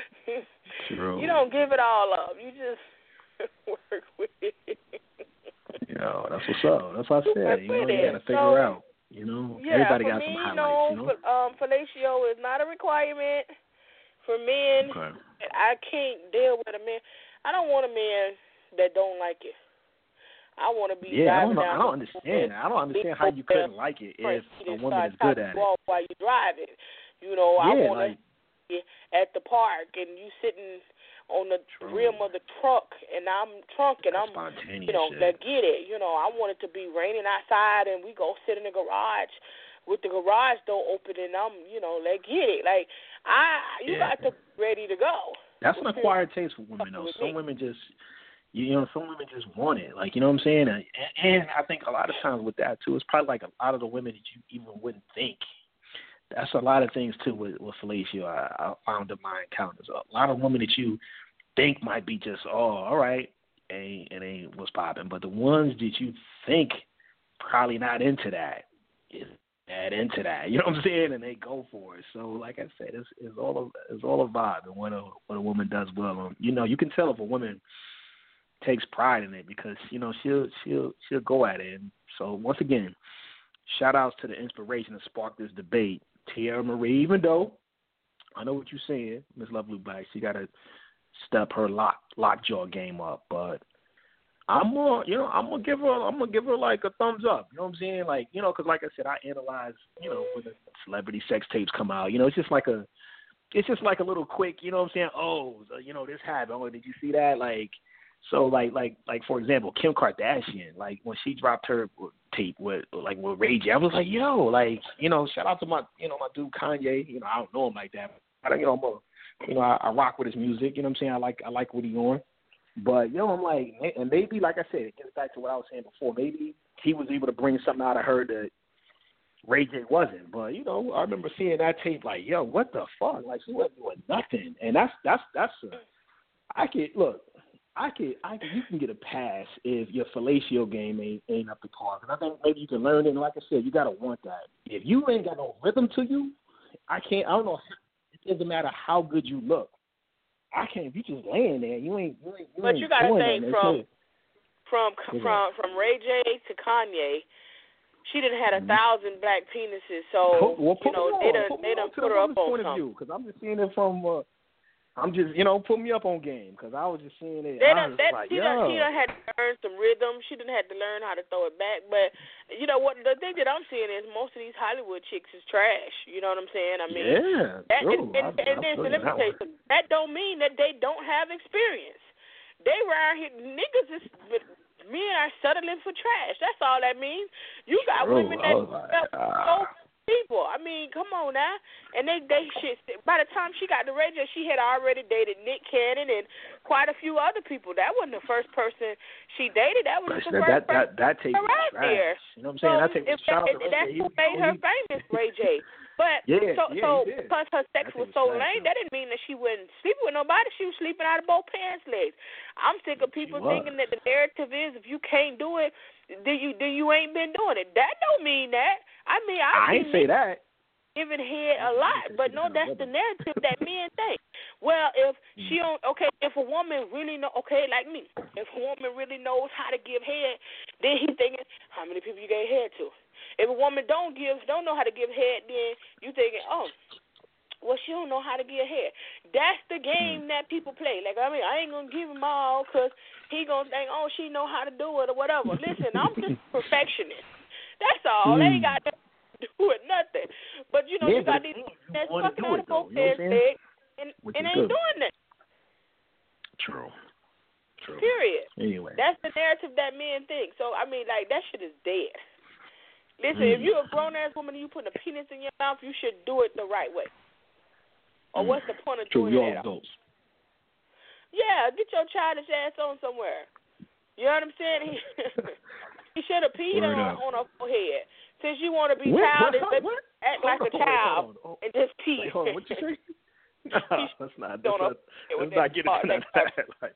True. You don't give it all up. You just work with it. You know, that's what's up. That's what I said. You know, you got to figure so, out. You know, yeah, everybody for got me, some highlights. no, You know, um, fellatio is not a requirement for men. okay. I can't deal with a man. I don't want a man that don't like it. I want to be yeah. I don't driving know. down I don't the understand. I don't understand how you couldn't like it if a woman is good at it. While you driving, you know, I Yeah, want like, to be at the park and you sitting on the True. rim of the truck, and I'm trunk, and I'm, spontaneous you know, shit. that get it. You know, I want it to be raining outside, and we go sit in the garage with the garage door open, and I'm, you know, let get it. Like I, you Yeah. got to be ready to go. That's an acquired taste for women, though. Some women just, you know, some women just want it. Like, you know what I'm saying? And, and I think a lot of times with that too, it's probably like a lot of the women that you even wouldn't think. That's a lot of things too with, with fellatio. I, I found in my encounters. A lot of women that you think might be just, oh, all right, ain't it ain't what's popping. But the ones that you think probably not into that is that into that. You know what I'm saying? And they go for it. So like I said, it's it's all a, it's all a vibe. And when a when a woman does well, um, you know, you can tell if a woman takes pride in it because you know she'll she'll she'll go at it. And so once again, shout outs to the inspiration that sparked this debate, Tierra Marie. Even though I know what you're saying, Miss Lovely Black, she got to step her lock lockjaw game up, but I'm gonna, you know, I'm gonna give her, I'm gonna give her like a thumbs up. You know what I'm saying? Like, you know, because like I said, I analyze, you know, when the celebrity sex tapes come out. You know, it's just like a, it's just like a little quick. You know what I'm saying? Oh, you know, this happened. Oh, did you see that? Like, so like, like, like for example, Kim Kardashian. Like when she dropped her tape with, like with Ray J, I was like, yo, like, you know, shout out to my, you know, my dude Kanye. You know, I don't know him like that. But, you know, I'm a, You know, I, I rock with his music. You know what I'm saying? I like I like what he's on. But, you know, I'm like, and maybe, like I said, it gets back to what I was saying before. Maybe he was able to bring something out of her that Ray J wasn't. But, you know, I remember seeing that tape like, yo, what the fuck? Like, she wasn't doing nothing. And that's, that's, that's, a, I could, look, I could, I could, you can get a pass if your fellatio game ain't, ain't up to par. Because I think maybe you can learn it. And like I said, you got to want that. If you ain't got no rhythm to you, I can't, I don't know. It doesn't matter how good you look. I can't. If you just laying there, you ain't. You ain't you but ain't you gotta think nothing. from from yeah. from from Ray J to Kanye. She done had a mm-hmm. thousand black penises, so put, well, you know they done put they done put her up on point something. Because I'm just seeing it from. Uh, I'm just, you know, put me up on game because I was just seeing it. They I done, was that, like, she, yo. done, she done had to learn some rhythm. She done had to learn how to throw it back. But, you know, what the thing that I'm seeing is most of these Hollywood chicks is trash. You know what I'm saying? I mean, yeah, that, true. And, and, I, and I then, so you let me that tell you one. something. That don't mean that they don't have experience. They around here, niggas is men are settling for trash. That's all that means. You got True. women that Like, so people. I mean, come on now. And they they shit. By the time she got to radio, she had already dated Nick Cannon and quite a few other people. That wasn't the first person she dated. That was the first that, person. That that takes right trash. there. You know what I'm saying? So that takes if shout that, out to Ray that's J. who He, made her he, famous, Ray J. But yeah, so yeah, so he did. because her sex That was takes so trash, lame, too. that didn't mean that she wasn't sleeping with nobody. She was sleeping out of both pants legs. I'm sick of people thinking that the narrative is if you can't do it, then you then you ain't been doing it. That don't mean that. I mean, I, I ain't say that. Giving head a lot, but no, that's the narrative that men think. Well, if she don't, okay, if a woman really know, okay, like me, if a woman really knows how to give head, then he thinking, how many people you gave head to? If a woman don't give, don't know how to give head, then you thinking, oh, well, she don't know how to give head. That's the game that people play. Like, I mean, I ain't gonna give him all because he gonna think, oh, she know how to do it or whatever. Listen, I'm just a perfectionist. That's all. Mm. They ain't got to do it, nothing. But, you know, yeah, you got these these that's that's fucking out of both you know heads leg and, Which and is ain't good. doing it. True. True. Period. Anyway. That's the narrative that men think. So, I mean, like, that shit is dead. Listen, Mm. if you're a grown-ass woman and you put a penis in your mouth, you should do it the right way. Or Mm. what's the point of True. doing We that? all adults. Yeah, get your childish ass on somewhere. You know what I'm saying? He, he should have peed on, on her forehead. Since you want to be what? childish, What? What? act Hold like on, a child wait, hold on. and just pee. Wait, hold on. What you say? No, let's not. Let's Don't not, let's not get into that. that like,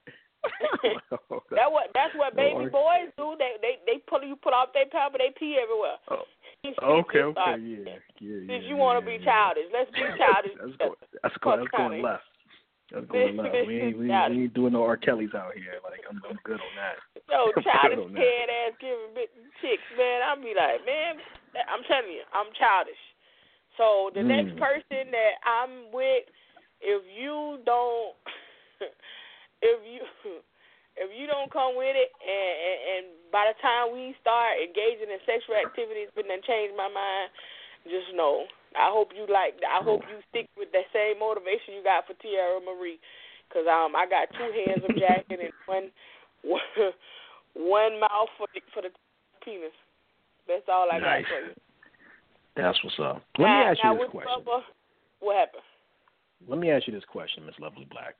that what that's what baby boys do. They they they pull you pull off their pamper, they pee everywhere. Oh. Okay, okay, yeah, yeah, yeah. Since you yeah, want to yeah, be yeah. childish, let's be childish. that's going. That's going. That's going left. That's going left. We ain't, we, ain't, we ain't doing no R. Kellys out here. Like I'm, I'm good on that. So I'm childish good on that. head ass giving bit chicks, man. I'll be like, man, I'm telling you, I'm childish. So the Mm. next person that I'm with, if you don't, if you. If you don't come with it, and, and, and by the time we start engaging in sexual activities, but then change my mind, just know. I hope you like. I hope you stick with that same motivation you got for Tierra Marie, because um I got two hands of jacking and one one, one mouth for the, for the penis. That's all I nice. got for you. That's what's up. Let now, me ask you now this question. Bubba, what happened? Let me ask you this question, Miss Lovely Black.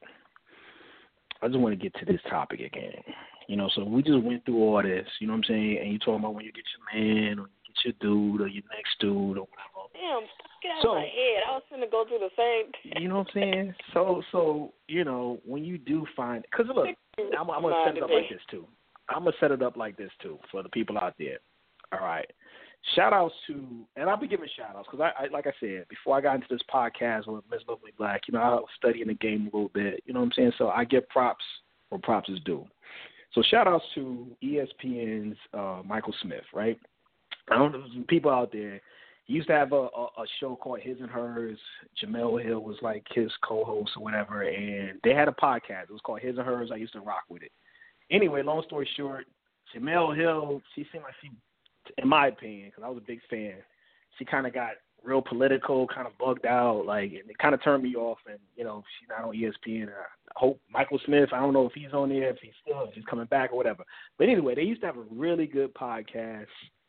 I just want to get to this topic again. You know, so we just went through all this, you know what I'm saying? And you talking about when you get your man or you get your dude or your next dude or whatever. Damn, get out so, of my head. I was finna go through the same thing. You know what I'm saying? So, so you know, when you do find – because, look, I'm, I'm going to set it up like this, too. I'm going to set it up like this, too, for the people out there. All right. Shout-outs to – and I'll be giving shout-outs because, I, I, like I said, before I got into this podcast with Miss Lovely Black, you know, I was studying the game a little bit. You know what I'm saying? So I give props where props is due. So shout-outs to E S P N's uh, Michael Smith, right? I don't know, there's people out there. He used to have a, a, a show called His and Hers. Jamel Hill was like his co-host or whatever, and they had a podcast. It was called His and Hers. I used to rock with it. Anyway, long story short, Jamel Hill, she seemed like she, in my opinion, because I was a big fan, she kind of got real political, kind of bugged out, like, and it kind of turned me off. And you know, she's not on E S P N. And I hope Michael Smith. I don't know if he's on there, if he's still, if he's coming back or whatever. But anyway, they used to have a really good podcast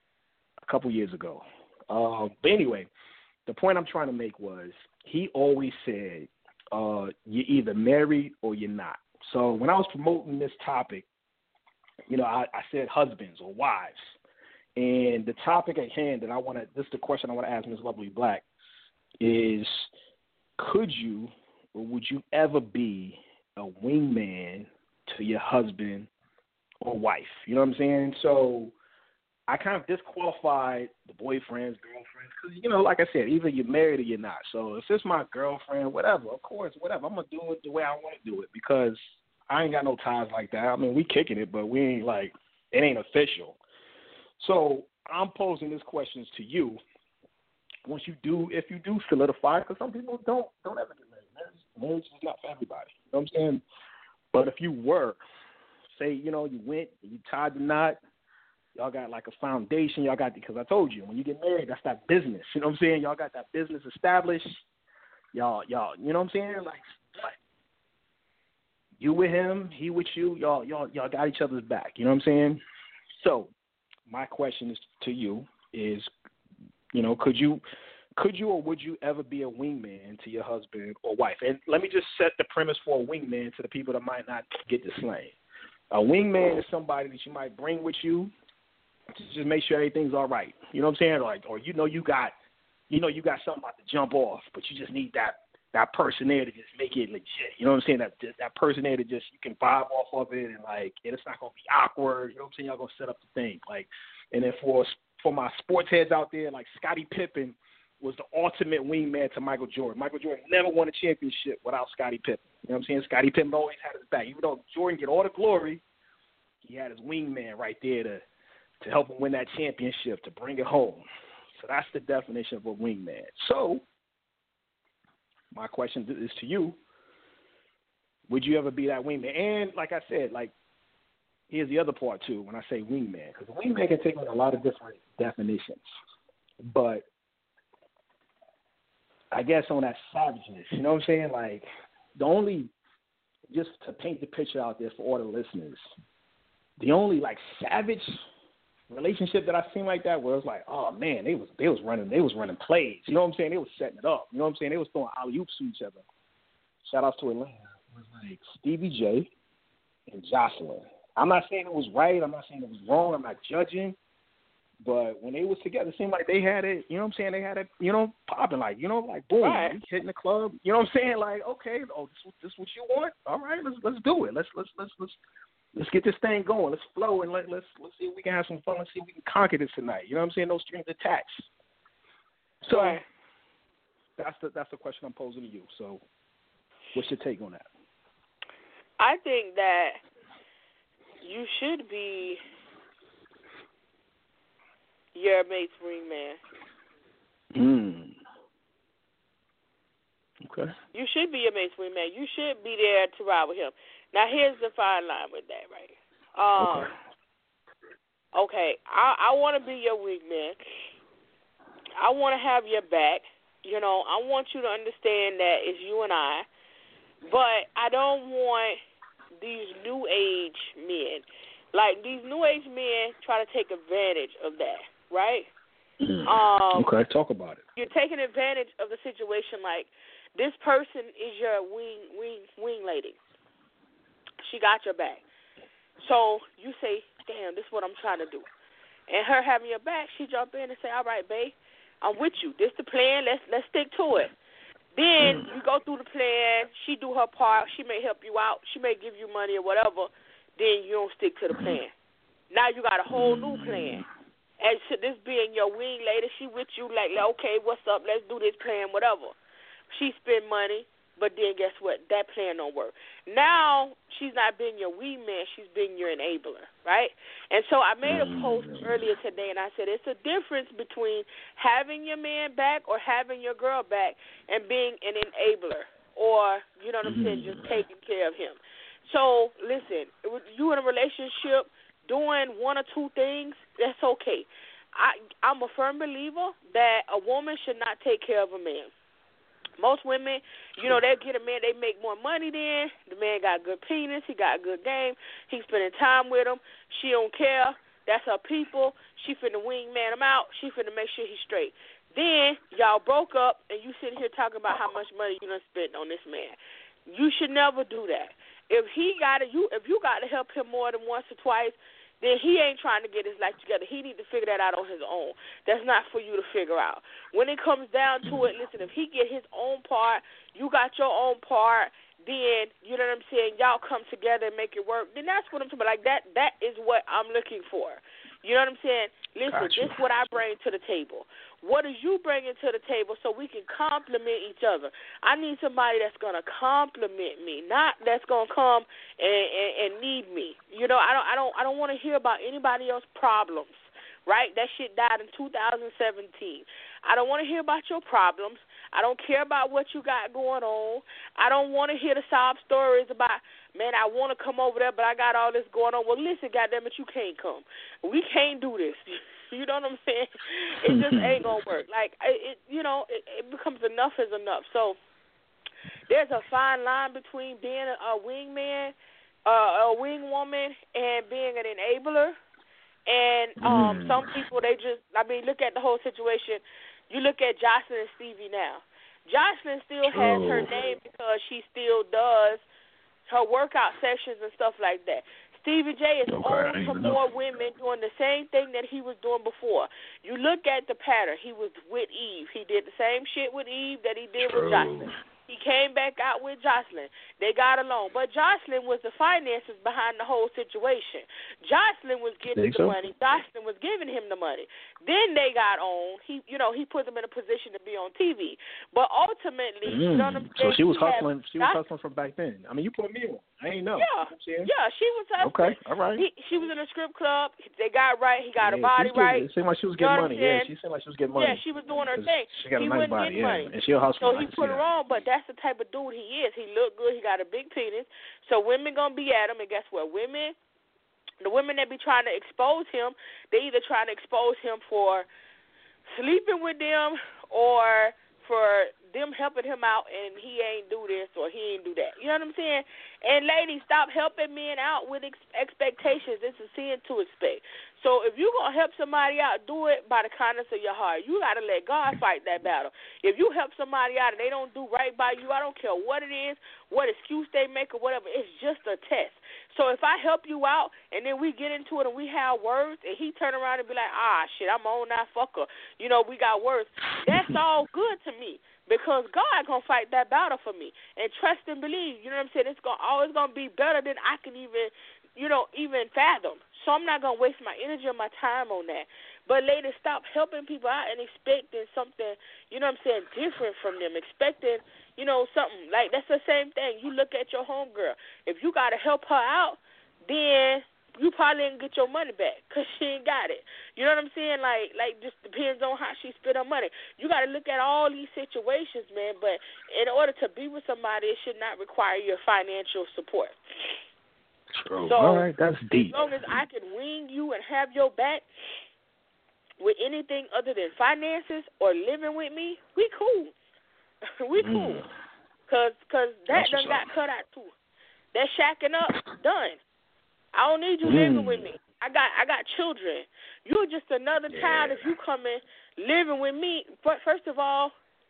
a couple years ago. Uh, but anyway, the point I'm trying to make was he always said, uh, "You're either married or you're not." So when I was promoting this topic, you know, I, I said husbands or wives. And the topic at hand that I want to, this is the question I want to ask Miz Lovely Black, is could you or would you ever be a wingman to your husband or wife? You know what I'm saying? So I kind of disqualified the boyfriends, girlfriends, because, you know, like I said, either you're married or you're not. So if it's my girlfriend, whatever, of course, whatever, I'm going to do it the way I want to do it because I ain't got no ties like that. I mean, we kicking it, but we ain't like, it ain't official. So I'm posing these questions to you. Once you do, if you do solidify, because some people don't don't ever get married. Marriage, marriage is not for everybody. You know what I'm saying? But if you were, say, you know, you went, you tied the knot, y'all got like a foundation, y'all got, because I told you, when you get married, that's that business. You know what I'm saying? Y'all got that business established. Y'all, y'all, you know what I'm saying? Like, You with him, he with you. Y'all, y'all, y'all got each other's back. You know what I'm saying? So, my question is to you is, you know, could you, could you or would you ever be a wingman to your husband or wife? And let me just set the premise for a wingman to the people that might not get the slang. A wingman is somebody that you might bring with you to just make sure everything's all right. You know what I'm saying? Like, or you know you got, you know you got something about to jump off, but you just need that that person there to just make it legit. You know what I'm saying? That that person there to just you can vibe off of it and like, and it's not gonna be awkward. You know what I'm saying? Y'all gonna set up the thing like, and then for for my sports heads out there, like Scottie Pippen was the ultimate wingman to Michael Jordan. Michael Jordan never won a championship without Scottie Pippen. You know what I'm saying? Scottie Pippen always had his back. Even though Jordan get all the glory, he had his wingman right there to to help him win that championship, to bring it home. So that's the definition of a wingman. So my question is to you, would you ever be that wingman? And like I said, like, here's the other part too when I say wingman, because wingman can take on a lot of different definitions. But I guess on that savageness, you know what I'm saying? Like, the only, just to paint the picture out there for all the listeners, the only, like, savage relationship that I seen like that where it was like, oh, man, they was they was running they was running plays. You know what I'm saying? They was setting it up. You know what I'm saying? They was throwing alley-oops to each other. Shout out to Atlanta. It was like Stevie J and Jocelyn. I'm not saying it was right. I'm not saying it was wrong. I'm not judging. But when they was together, it seemed like they had it, you know what I'm saying? They had it, you know, popping, like, you know, like, boom, right. we hitting the club. You know what I'm saying? Like, okay, oh, this, this what you want? All right, let's let's do it. Let's let's let's let's let's get this thing going. Let's flow and let let's let's see if we can have some fun. Let's see if we can conquer this tonight. You know what I'm saying? No strings attached. So right. that's the that's the question I'm posing to you. So what's your take on that? I think that you should be your mate's wingman. Hmm. Okay. You should be your mate's wingman. You should be there to ride with him. Now, here's the fine line with that, right? Um, okay. Okay, I, I want to be your wingman. I want to have your back. You know, I want you to understand that it's you and I. But I don't want these new age men. Like, these new age men try to take advantage of that, right? Mm. Um, okay, talk about it. You're taking advantage of the situation. Like, this person is your wing wing wing lady. She got your back. So you say, damn, this is what I'm trying to do. And her having your back, she jump in and say, all right, babe, I'm with you. This the plan. Let's let's stick to it. Then mm. you go through the plan. She do her part. She may help you out. She may give you money or whatever. Then you don't stick to the plan. Now you got a whole new plan. And so this being your wing lady, she with you like, okay, what's up? Let's do this plan, whatever. She spend money, but then guess what? That plan don't work. Now she's not being your wing man. She's being your enabler, right? And so I made a post earlier today, and I said it's a difference between having your man back or having your girl back and being an enabler or, you know what I'm saying, just taking care of him. So, listen, you in a relationship doing one or two things, that's okay. I, I'm a firm believer that a woman should not take care of a man. Most women, you know, they get a man, they make more money than. The man got good penis, he got a good game, he's spending time with him. She don't care. That's her people. She finna wingman him out. She finna make sure he's straight. Then y'all broke up, and you sitting here talking about how much money you done spent on this man. You should never do that. If he got to, you, if you got to help him more than once or twice, then he ain't trying to get his life together. He need to figure that out on his own. That's not for you to figure out. When it comes down to it, listen, if he get his own part, you got your own part, then, you know what I'm saying, y'all come together and make it work, then that's what I'm talking about. Like, that, that is what I'm looking for. You know what I'm saying? Listen, gotcha. This is what I bring to the table. What are you bringing to the table so we can complement each other? I need somebody that's going to compliment me, not that's going to come and, and, and need me. You know, I don't I don't I don't want to hear about anybody else's problems, right? That shit died in two thousand seventeen. I don't want to hear about your problems. I don't care about what you got going on. I don't want to hear the sob stories about, man, I want to come over there, but I got all this going on. Well, listen, goddammit, you can't come. We can't do this. You know what I'm saying? It just ain't going to work. Like, it, you know, it, it becomes enough is enough. So there's a fine line between being a, a wingman, uh, a wing woman, and being an enabler. And um, mm. some people, they just, I mean, look at the whole situation. You look at Jocelyn and Stevie now. Jocelyn still True. has her name because she still does her workout sessions and stuff like that. Stevie J is okay, on to more know. women doing the same thing that he was doing before. You look at the pattern. He was with Eve. He did the same shit with Eve that he did True. with Jocelyn. He came back out with Jocelyn. They got along. But Jocelyn was the finances behind the whole situation. Jocelyn was getting the so? money. Jocelyn was giving him the money. Then they got on. He, you know, he put them in a position to be on T V. But ultimately, mm. you know what I'm saying? So she was hustling. She was hustling from back then. I mean, you put me on. I ain't know. Yeah, you know yeah, she was hustling. Okay, all right. He, she was in a strip club. They got right. He got yeah, her body getting, right. It seemed like she was getting money. Yeah, she seemed like she was getting money. Yeah, she was doing her thing. She got a he nice body. Yeah, money. and she a hustler. So he put her on, but that's the type of dude he is. He looked good. He got a big penis. So women gonna be at him, and guess what? Women, the women that be trying to expose him, they either trying to expose him for sleeping with them or for them helping him out, and he ain't do this or he ain't do that. You know what I'm saying? And ladies, stop helping men out with ex- expectations. It's a sin to expect. So if you're going to help somebody out, do it by the kindness of your heart. You got to let God fight that battle. If you help somebody out and they don't do right by you, I don't care what it is, what excuse they make or whatever, it's just a test. So if I help you out and then we get into it and we have words and he turn around and be like, ah, shit, I'm on that fucker. You know, we got words. That's all good to me. Because God gonna fight that battle for me, and trust and believe. You know what I'm saying? It's gonna always gonna be better than I can even, you know, even fathom. So I'm not gonna waste my energy or my time on that. But ladies, stop helping people out and expecting something, you know what I'm saying, different from them. Expecting, you know, something like that's the same thing. You look at your homegirl. If you gotta help her out, then you probably didn't get your money back because she ain't got it. You know what I'm saying? Like, like just depends on how she spent her money. You got to look at all these situations, man. But in order to be with somebody, it should not require your financial support. True. So, all right, that's deep. As long as I can wing you and have your back with anything other than finances or living with me, we cool. we cool. Mm. Cause, cause that done got cut out too. That shacking up done. I don't need you mm. living with me. I got I got children. You're just another yeah. child if you come in living with me. But first of all,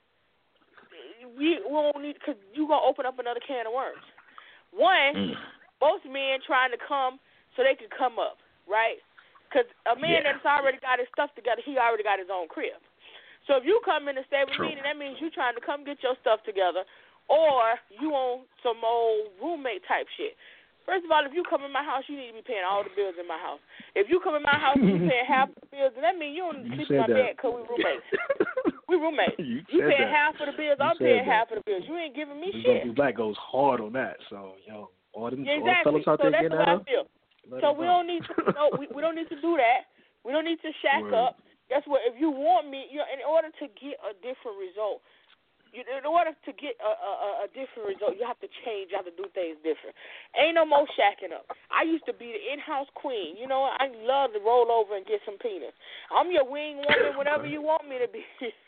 we won't need because you're going to open up another can of worms. One, mm. most men trying to come so they can come up, right? Because a man yeah. that's already got his stuff together, he already got his own crib. So if you come in and stay with True. me, then that means you trying to come get your stuff together or you on some old roommate type shit. First of all, if you come in my house, you need to be paying all the bills in my house. If you come in my house and you paying half the bills, then that means you don't sleep in my that. bed because we roommates. we roommates. You, you paying that. half of the bills, you I'm paying that. half of the bills. You ain't giving me the shit. Black goes hard on that. So, yo, all them yeah, exactly. all fellas out so there getting out. So we don't need to. No, we, we don't need to do that. We don't need to shack Word. up. Guess what? If you want me, you know, in order to get a different result. In order to get a, a, a different result, you have to change. You have to do things different. Ain't no more shacking up. I used to be the in-house queen. You know, I love to roll over and get some penis. I'm your wing woman, whatever you want me to be.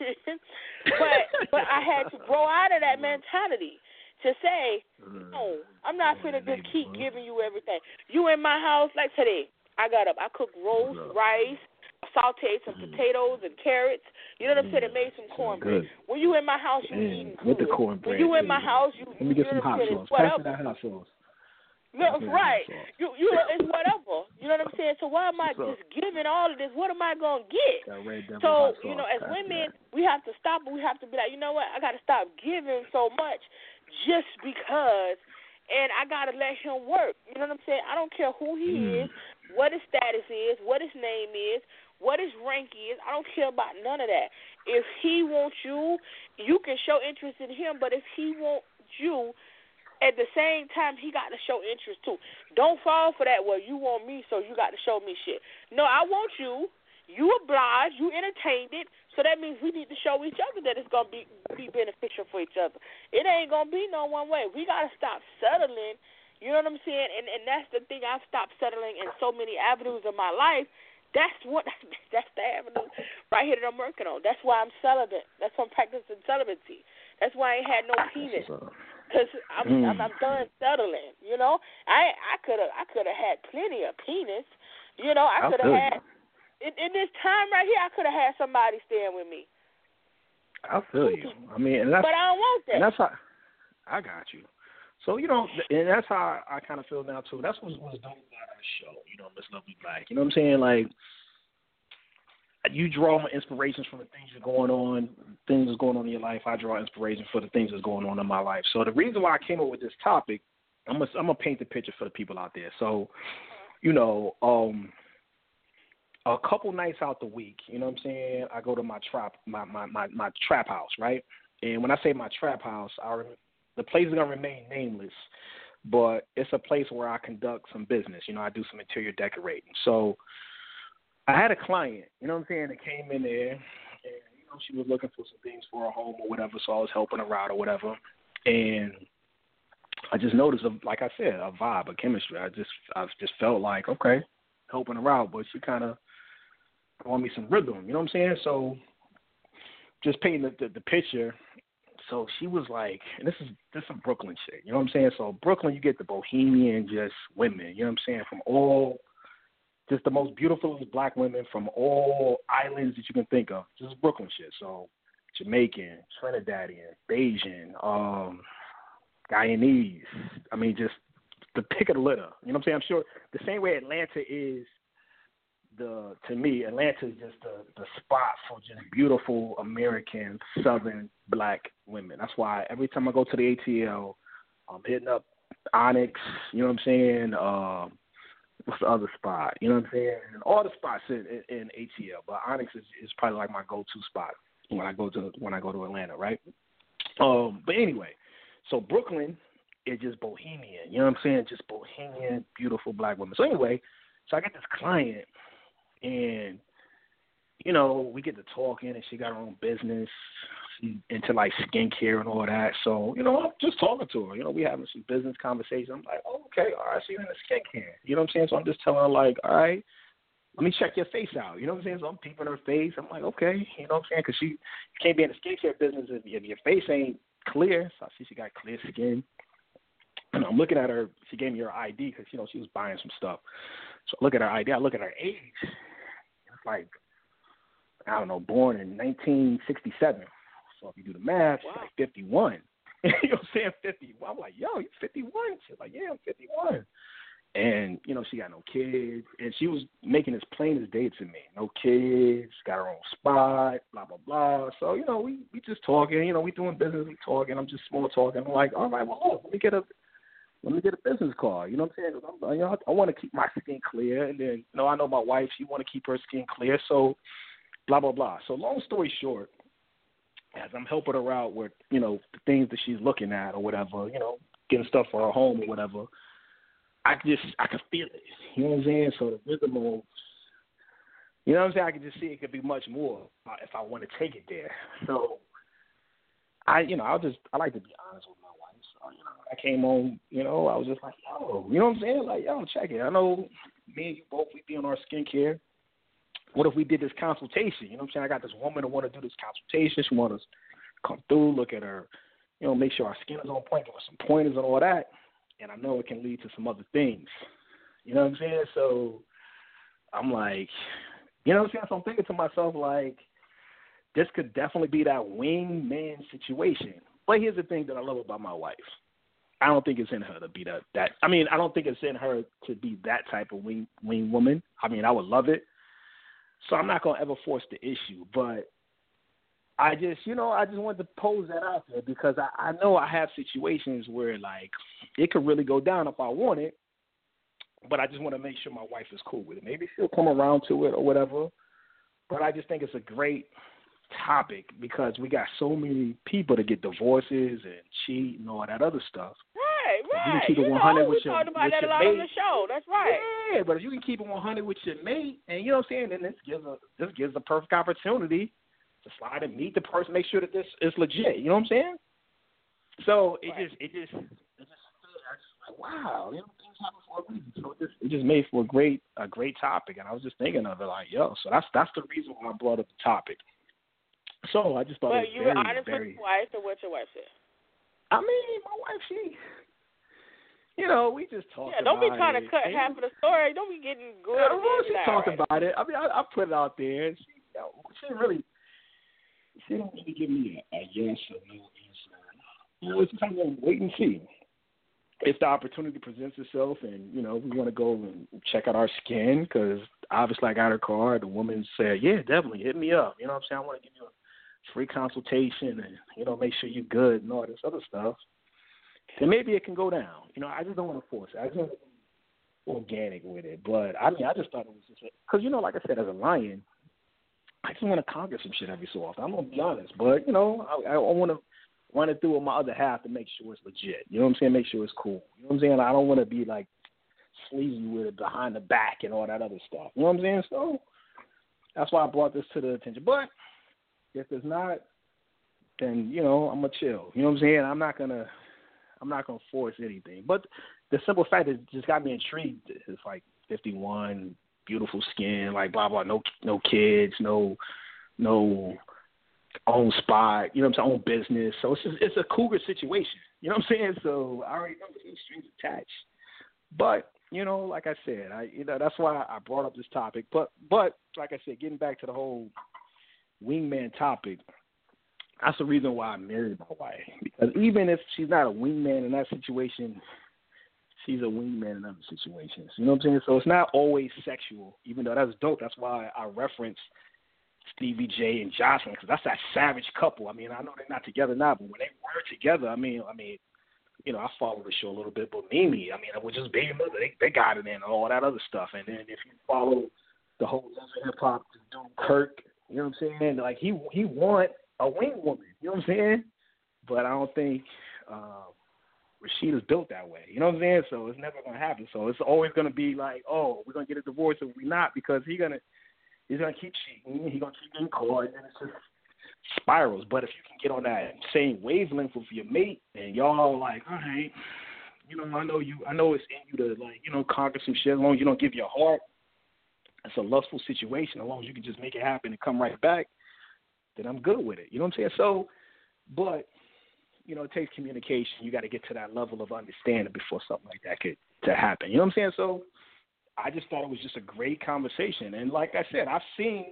but but I had to grow out of that mentality to say, no, I'm not finna just keep giving you everything. You in my house, like today, I got up. I cooked roast, rice, sauteed some potatoes and carrots. You know what I'm saying? It made some cornbread. When you in my house, you Man, eating with the cornbread. When you in my house, you let me get you some hot sauce. Pass me that hot sauce. Look, right. You you know, it's whatever. You know what I'm saying? So why am I What's just up? giving all of this? What am I gonna get? So you know, as Pass women, we have to stop. We have to be like, you know what? I got to stop giving so much just because. And I got to let him work. You know what I'm saying? I don't care who he mm. is, what his status is, what his name is, what his rank is. I don't care about none of that. If he wants you, you can show interest in him. But if he wants you, at the same time, he got to show interest too. Don't fall for that, well, you want me, so you got to show me shit. No, I want you. You obliged. You entertained it. So that means we need to show each other that it's going to be, be beneficial for each other. It ain't going to be no one way. We got to stop settling. You know what I'm saying? And and that's the thing. I've stopped settling in so many avenues of my life. That's what. That's the avenue right here that I'm working on. That's why I'm celibate. That's why I'm practicing celibacy. That's why I ain't had no penis. Cause I'm, mm. I'm I'm done settling. You know, I I could have I could have had plenty of penis. You know, I could have had in, in this time right here. I could have had somebody staying with me. I feel you. I mean, and that's, but I don't want that. And that's how I got you. So you know, and that's how I, I kind of feel now too. That's what's what's dope about our show. You know, Miss Lovely Black. You know what I'm saying? Like, you draw inspirations from the things that's going on, things that's going on in your life. I draw inspiration for the things that's going on in my life. So the reason why I came up with this topic, I'm gonna, I'm gonna paint the picture for the people out there. So, you know, um, a couple nights out the week, you know what I'm saying, I go to my trap, my my my, my trap house, right? And when I say my trap house, I, the place is gonna remain nameless, but it's a place where I conduct some business. You know, I do some interior decorating. So I had a client, you know what I'm saying, that came in there, and, you know, she was looking for some things for her home or whatever, so I was helping her out or whatever. And I just noticed, a, like I said, a vibe, a chemistry. I just I just felt like, okay, helping her out, but she kind of wanted me some rhythm, you know what I'm saying? So just painting the, the, the picture. So she was like, and this is this is some Brooklyn shit, you know what I'm saying? So Brooklyn, you get the bohemian just women, you know what I'm saying, from all just the most beautiful black women from all islands that you can think of. Just Brooklyn shit. So Jamaican, Trinidadian, Bayesian, um, Guyanese. I mean, just the pick of the litter. You know what I'm saying? I'm sure the same way Atlanta is the, to me, Atlanta is just the, the spot for just beautiful American Southern black women. That's why every time I go to the A T L, I'm hitting up Onyx, you know what I'm saying? Um, What's the other spot? You know what I'm saying? And all the spots in, in, in A T L, but Onyx is, is probably like my go-to spot when I go to when I go to Atlanta, right? Um, but anyway, so Brooklyn is just bohemian. You know what I'm saying? Just bohemian, beautiful black women. So anyway, so I got this client, and you know, we get to talking, and she got her own business. She's into like skincare and all that. So, you know, I'm just talking to her. You know, we having some business conversation. I'm like, oh, okay, all right, so you're into skincare. You know what I'm saying? So I'm just telling her, like, all right, let me check your face out. You know what I'm saying? So I'm peeping her face. I'm like, okay, you know what I'm saying? Because she you can't be in the skincare business if, if your face ain't clear. So I see she got clear skin. And I'm looking at her. She gave me her I D because, you know, she was buying some stuff. So I look at her I D. I look at her age. It's like, I don't know, born in nineteen sixty-seven. So if you do the math, wow. She's like fifty-one. You know what I'm saying? fifty-one. I'm like, yo, you fifty-one? She's like, yeah, I'm fifty-one. And, you know, she got no kids. And she was making as plain as day to me. No kids, got her own spot, blah, blah, blah. So, you know, we, we just talking. You know, we doing business, we talking. I'm just small talking. I'm like, all right, well, look, let me get a let me get a business card. You know what I'm saying? I'm, you know, I, I want to keep my skin clear. And then, you know, I know my wife, she want to keep her skin clear. So, blah, blah, blah. So long story short, as I'm helping her out with, you know, the things that she's looking at or whatever, you know, getting stuff for her home or whatever, I just, I can feel it. You know what I'm saying? So the rhythm of, you know what I'm saying? I can just see it could be much more if I want to take it there. So I, you know, I'll just, I like to be honest with my wife. So, you know, I came home, you know, I was just like, yo, you know what I'm saying? Like, yo, check it. I know me and you both, we be on our skincare. What if we did this consultation? You know what I'm saying? I got this woman that want to do this consultation. She wants us to come through, look at her, you know, make sure our skin is on point, give her some pointers and all that. And I know it can lead to some other things. You know what I'm saying? So I'm like, you know what I'm saying? So I'm thinking to myself, like, this could definitely be that wingman situation. But here's the thing that I love about my wife. I don't think it's in her to be that, that I mean, I don't think it's in her to be that type of wing, wing woman. I mean, I would love it. So I'm not going to ever force the issue. But I just, you know, I just wanted to pose that out there because I, I know I have situations where, like, it could really go down if I want it, but I just want to make sure my wife is cool with it. Maybe she'll come around to it or whatever, but I just think it's a great topic because we got so many people to get divorces and cheat and all that other stuff. Right, right. You, can keep you it know, one hundred we with your, talked about that a lot mate. on the show. That's right. Yeah, but if you can keep it one hundred with your mate, and you know what I'm saying, then this gives a this gives a perfect opportunity to slide and meet the person, make sure that this is legit. You know what I'm saying? So it right. just it just it just I just like wow, you know, things happen for a reason. So it just it just made for a great a great topic, and I was just thinking of it like yo. So that's that's the reason why I brought up the topic. So I just thought but it was you very, were honest very, with your wife, or what your wife said? I mean, my wife, she, you know, we just talk yeah, about it. Yeah, don't be trying it. to cut and, half of the story. Don't be getting good. I don't know, she now, talked right? about it. I mean, I, I put it out there, and she, you know, she really, she didn't really give me a, a yes or no answer. You know, it's kind of wait and see. If the opportunity presents itself and, you know, we want to go and check out our skin, because obviously I got her card, the woman said, yeah, definitely, hit me up. You know what I'm saying? I want to give you a free consultation and, you know, make sure you're good and all this other stuff. Then maybe it can go down. You know, I just don't want to force it. I just want to be organic with it. But, I mean, I just thought it was just, because, you know, like I said, as a lion, I just want to conquer some shit every so often. I'm going to be honest. But, you know, I, I want to run it through with my other half to make sure it's legit. You know what I'm saying? Make sure it's cool. You know what I'm saying? I don't want to be like sleazy with it behind the back and all that other stuff. You know what I'm saying? So that's why I brought this to the attention. But if it's not, then, you know, I'm gonna chill. You know what I'm saying? I'm not gonna I'm not gonna force anything. But the simple fact that it just got me intrigued is like fifty-one, beautiful skin, like blah blah, no no kids, no no own spot, you know what I'm saying, own business. So it's just, it's a cougar situation. You know what I'm saying? So I already know the strings attached. But, you know, like I said, I you know, that's why I brought up this topic. But but like I said, getting back to the whole wingman topic, that's the reason why I married my wife. Because even if she's not a wingman in that situation, she's a wingman in other situations. You know what I'm saying? So it's not always sexual, even though that's dope. That's why I referenced Stevie J and Jocelyn, because that's that savage couple. I mean, I know they're not together now, but when they were together, I mean, I mean, you know, I follow the show a little bit, but Mimi, I mean, it was just Baby Mother. They, they got it in and all that other stuff. And then if you follow the whole Love and Hip Hop, dude Kirk, you know what I'm saying? Like, he he want a wing woman, you know what I'm saying? But I don't think uh, Rasheeda's built that way, you know what I'm saying? So it's never going to happen. So it's always going to be like, oh, we're going to get a divorce or we're not, because he's going to, He's going to keep cheating. He's going to keep getting caught, and it just spirals. But if you can get on that same wavelength with your mate, and y'all like, all right, you know, I know you, I know it's in you to, like, you know, conquer some shit. As long as you don't give your heart, it's a lustful situation. As long as you can just make it happen and come right back, then I'm good with it. You know what I'm saying? So, but, you know, it takes communication. You got to get to that level of understanding before something like that could to happen. You know what I'm saying? So I just thought it was just a great conversation. And like I said, I've seen,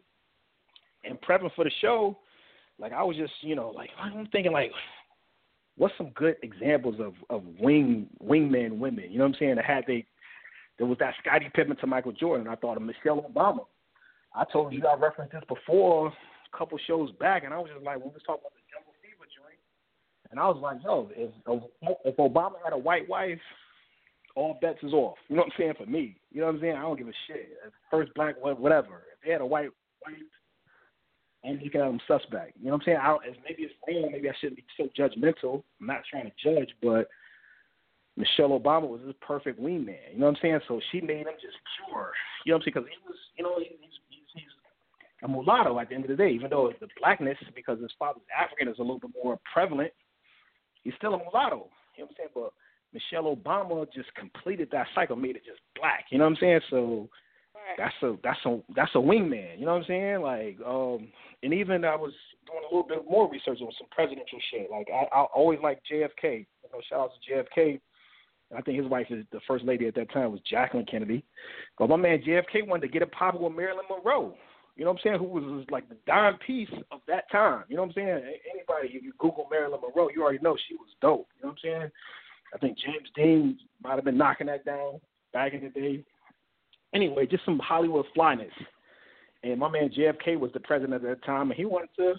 in prepping for the show, like I was just, you know, like I'm thinking like, what's some good examples of, of wing wingman women? You know what I'm saying? That had they, there was that Scottie Pippen to Michael Jordan. I thought of Michelle Obama. I told you I referenced this before a couple shows back, and I was just like, when we was talking about the Jungle Fever joint, and I was like, yo, if if Obama had a white wife, all bets is off. You know what I'm saying? For me, you know what I'm saying? I don't give a shit. First black, whatever. If they had a white wife, I'm looking at them suspect. You know what I'm saying? I don't, maybe it's wrong. Maybe I shouldn't be so judgmental. I'm not trying to judge, but Michelle Obama was this perfect wingman. You know what I'm saying? So she made him just pure. You know what I'm saying? Because he was, you know, he's, he's, he's a mulatto at the end of the day. Even though the blackness, because his father's African, is a little bit more prevalent, he's still a mulatto. You know what I'm saying? But Michelle Obama just completed that cycle, made it just black. You know what I'm saying? So that's a that's a that's a wingman. You know what I'm saying? Like, um, and even I was doing a little bit more research on some presidential shit. Like, I, I always like J F K. You know, shout out to J F K. I think his wife is the first lady at that time was Jacqueline Kennedy. But my man J F K wanted to get a poppin' with Marilyn Monroe. You know what I'm saying? Who was like the dime piece of that time. You know what I'm saying? Anybody, if you Google Marilyn Monroe, you already know she was dope. You know what I'm saying? I think James Dean might have been knocking that down back in the day. Anyway, just some Hollywood flyness. And my man J F K was the president at that time, and he wanted to,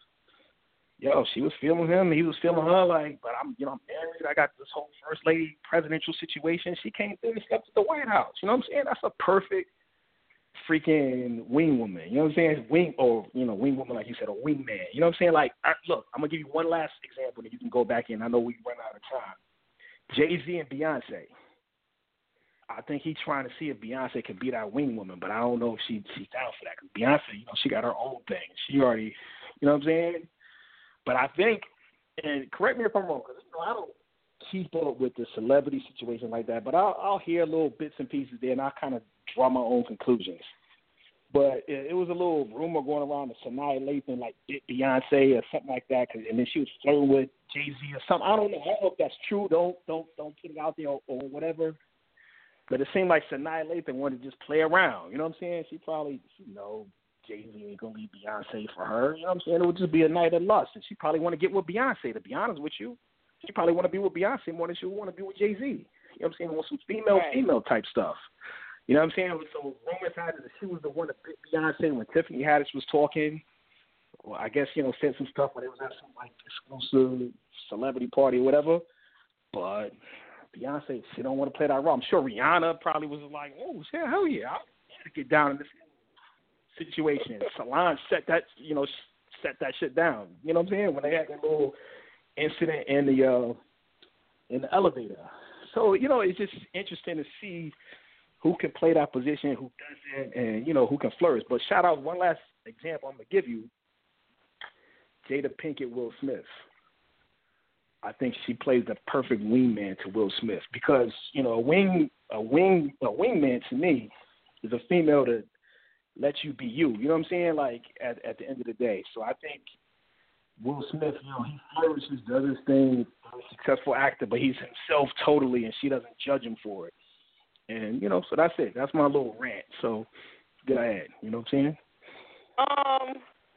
yo, she was feeling him, he was feeling her, like, but I'm, you know, I'm married, I got this whole first lady presidential situation. She came through and stepped to the White House. You know what I'm saying? That's a perfect freaking wing woman. You know what I'm saying? Wing, or, you know, wing woman, like you said, a wing man. You know what I'm saying? Like, I, look, I'm going to give you one last example, and you can go back in. I know we run out of time. Jay-Z and Beyonce. I think he's trying to see if Beyonce can be that wing woman, but I don't know if she, she's down for that. Because Beyonce, you know, she got her own thing. She already, you know what I'm saying? But I think, and correct me if I'm wrong, because you know, I don't keep up with the celebrity situation like that, but I'll, I'll hear little bits and pieces there, and I'll kind of draw my own conclusions. But it, it was a little rumor going around that Sanaa Lathan like bit Beyonce or something like that, cause, and then she was flirting with Jay-Z or something. I don't know. I don't know if that's true. Don't don't don't put it out there or, or whatever. But it seemed like Sanaa Lathan wanted to just play around. You know what I'm saying? She probably, you know, Jay-Z ain't gonna leave Beyonce for her. You know what I'm saying? It would just be a night of lust, and she probably want to get with Beyonce. To be honest with you, she probably want to be with Beyonce more than she would want to be with Jay-Z. You know what I'm saying? On some female right. female type stuff. You know what I'm saying? So rumors had it that she was the one that bit Beyonce when Tiffany Haddish was talking. Well, I guess, you know, said some stuff when it was at some like exclusive celebrity party or whatever. But Beyonce, she don't want to play that role. I'm sure Rihanna probably was like, oh, yeah, hell yeah, I'll get down in this situation. Solange set that, you know, set that shit down. You know what I'm saying? When they had that little incident in the uh, in the elevator. So, you know, it's just interesting to see who can play that position, who doesn't, and, you know, who can flourish. But shout out, one last example I'm going to give you, Jada Pinkett, Will Smith. I think she plays the perfect wingman to Will Smith because, you know, a wing, a wing, a wingman to me is a female that lets you be you. You know what I'm saying? Like, at, at the end of the day. So I think Will Smith, you know, he flourishes, does his thing, a successful actor, but he's himself totally, and she doesn't judge him for it. And, you know, so that's it. That's my little rant. So go ahead. You know what I'm saying? Um,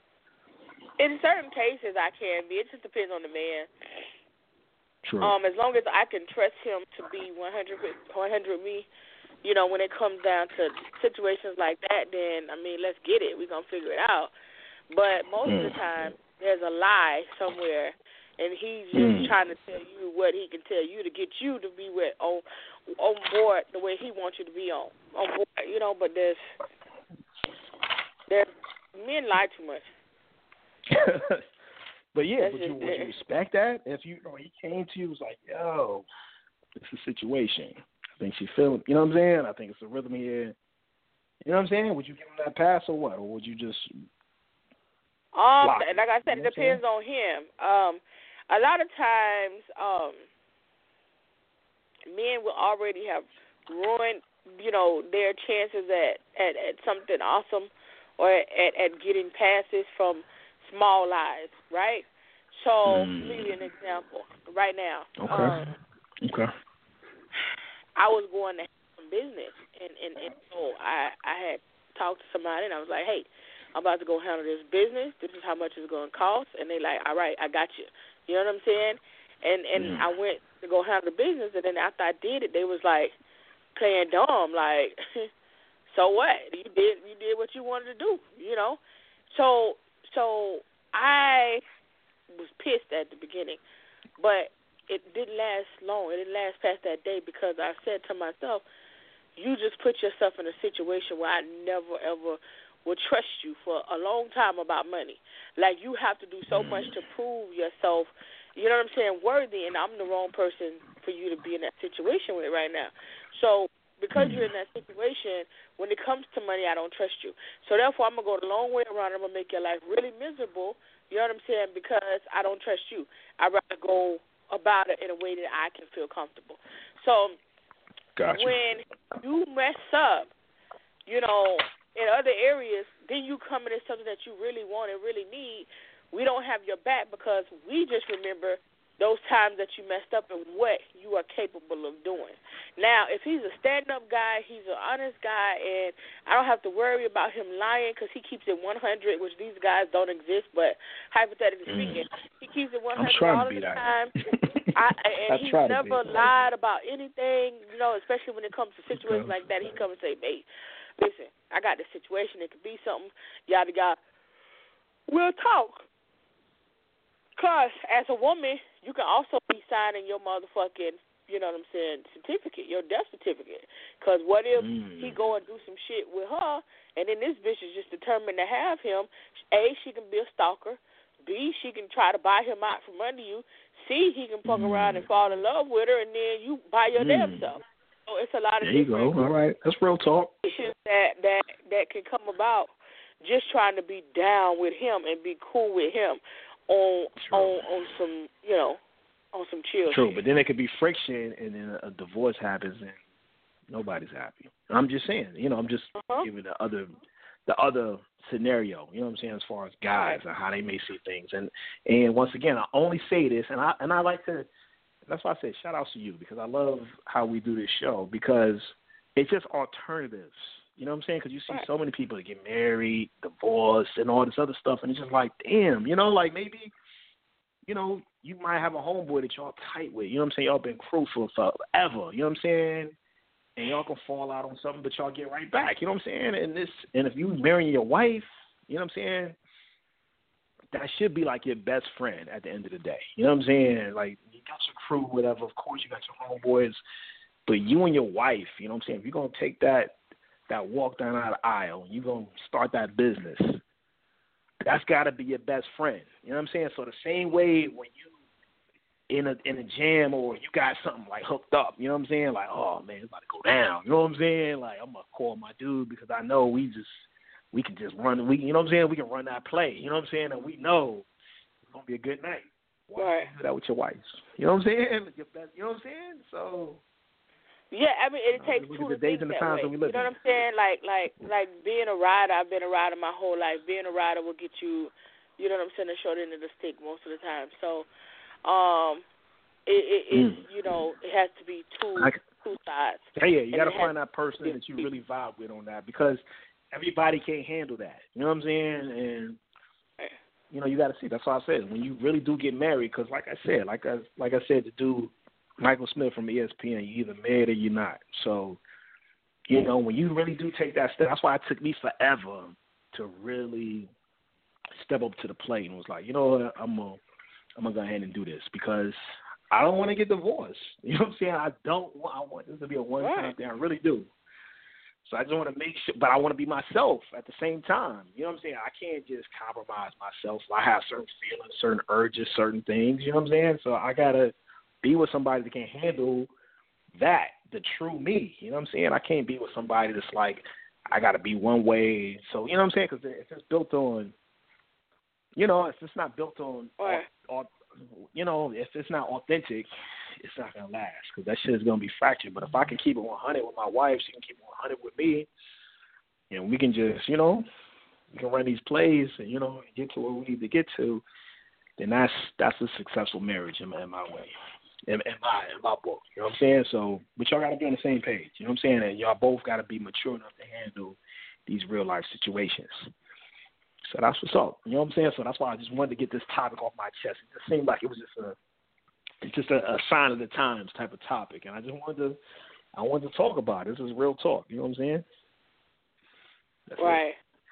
in certain cases, I can be. It just depends on the man. True. Um, as long as I can trust him to be one hundred, one hundred me, you know, when it comes down to situations like that, then, I mean, let's get it. We're going to figure it out. But most mm. of the time, there's a lie somewhere, and he's just mm. trying to tell you what he can tell you to get you to be with on on board the way he wants you to be on on board, you know. But there's there's men lie too much. But yeah, That's would you, just, would you respect that if you, you know, he came to you was like, yo, it's a situation. I think she feeling. You know what I'm saying? I think it's a rhythm here. You know what I'm saying? Would you give him that pass or what, or would you just? Um, like I said, it depends on him. Um, a lot of times, um, men will already have ruined, you know, their chances at, at, at something awesome or at, at getting passes from small lies, right? So, mm. let me give you an example right now. Okay. Um, okay. I was going to have some business, and, and, and so I, I had talked to somebody, and I was like, hey, I'm about to go handle this business. This is how much it's going to cost. And they like, all right, I got you. You know what I'm saying? And and mm. I went to go handle the business, and then after I did it, they was like playing dumb, like, so what? You did you did what you wanted to do, you know? So so I was pissed at the beginning, but it didn't last long. It didn't last past that day because I said to myself, you just put yourself in a situation where I never ever will trust you for a long time about money. Like, you have to do so much to prove yourself, you know what I'm saying, worthy, and I'm the wrong person for you to be in that situation with right now. So because you're in that situation, when it comes to money, I don't trust you. So therefore, I'm going to go the long way around. I'm going to make your life really miserable, you know what I'm saying, because I don't trust you. I'd rather go about it in a way that I can feel comfortable. So gotcha. When you mess up, you know, in other areas, then you come into something that you really want and really need, we don't have your back because we just remember those times that you messed up and what you are capable of doing. Now, if he's a stand-up guy, he's an honest guy, and I don't have to worry about him lying because he keeps it one hundred, which these guys don't exist, but hypothetically mm. speaking, he keeps it one hundred all the time. I, and he's never lied about anything, you know, especially when it comes to situations like that. He comes and say, hey, listen, I got this situation. It could be something, yada, yada. We'll talk. Because as a woman, you can also be signing your motherfucking, you know what I'm saying, certificate, your death certificate. Because what if mm. he go and do some shit with her, and then this bitch is just determined to have him? A, she can be a stalker. B, she can try to buy him out from under you. C, he can fuck mm. around and fall in love with her, and then you buy your mm. damn self. So it's a lot of there you go. All right, that's real talk. That that that can come about just trying to be down with him and be cool with him on True. on on some you know on some chill. True, shit. But then there could be friction, and then a divorce happens, and nobody's happy. I'm just saying, you know, I'm just uh-huh. giving the other the other scenario. You know what I'm saying? As far as guys and how they may see things. And and once again, I only say this, and I and I like to. That's why I said shout outs to you, because I love how we do this show, because it's just alternatives. You know what I'm saying? Because you see so many people that get married, divorced, and all this other stuff, and it's just like, damn, you know, like maybe, you know, you might have a homeboy that y'all tight with. You know what I'm saying? Y'all been crucial forever. You know what I'm saying? And y'all can fall out on something, but y'all get right back. You know what I'm saying? And this, and if you marrying your wife, you know what I'm saying? That should be like your best friend at the end of the day. You know what I'm saying? Like, you got your crew, whatever. Of course, you got your homeboys. But you and your wife, you know what I'm saying? If you're going to take that that walk down that aisle, you're going to start that business, that's got to be your best friend. You know what I'm saying? So the same way when you in a in a jam or you got something like hooked up, you know what I'm saying? Like, oh, man, it's about to go down. You know what I'm saying? Like, I'm going to call my dude because I know we just, we can just run, we you know what I'm saying? We can run that play. You know what I'm saying? And we know it's going to be a good night. Why right. don't you do that with your wife? You know what I'm saying? Your best, you know what I'm saying? So... Yeah, I mean, it takes uh, two to the days think and the that times way. that we You live know in. what I'm saying? Like, like, like being a rider. I've been a rider my whole life. Being a rider will get you, you know what I'm saying, the short end of the stick most of the time. So, um, it, it is, mm. you know, it has to be two I, two sides. Yeah, yeah, you got to find has, that person that you really vibe with on that, because everybody can't handle that. You know what I'm saying? And you know, you got to see. That's why I said when you really do get married, because like I said, like I like I said, the dude Michael Smith from E S P N, you're either married or you're not. So, you know, when you really do take that step, that's why it took me forever to really step up to the plate and was like, you know what, I'm gonna I'm gonna go ahead and do this, because I don't want to get divorced. You know what I'm saying? I don't want I want this to be a one time thing. I really do. So I just want to make sure, but I want to be myself at the same time. You know what I'm saying? I can't just compromise myself. I have certain feelings, certain urges, certain things. You know what I'm saying? So I gotta be with somebody that can handle that, the true me. You know what I'm saying? I can't be with somebody that's like, I got to be one way. So, you know what I'm saying? Because if it's built on, you know, if it's not built on, or, or, you know, if it's not authentic, it's not going to last, because that shit is going to be fractured. But if I can keep it one hundred with my wife, she can keep it one hundred with me, and we can just, you know, we can run these plays and, you know, get to where we need to get to, then that's that's a successful marriage in my, in my way. In, in my in my book, you know what I'm saying? So, but y'all got to be on the same page, you know what I'm saying? And y'all both got to be mature enough to handle these real life situations. So that's what's up, you know what I'm saying? So that's why I just wanted to get this topic off my chest. It just seemed like it was just a, it's just a, a sign of the times type of topic, and I just wanted to, I wanted to talk about it. This is real talk, you know what I'm saying? That's right.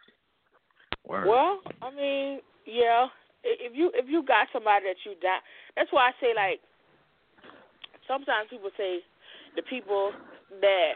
Word. Well, I mean, yeah. If you if you got somebody that you die, that's why I say, like, sometimes people say the people that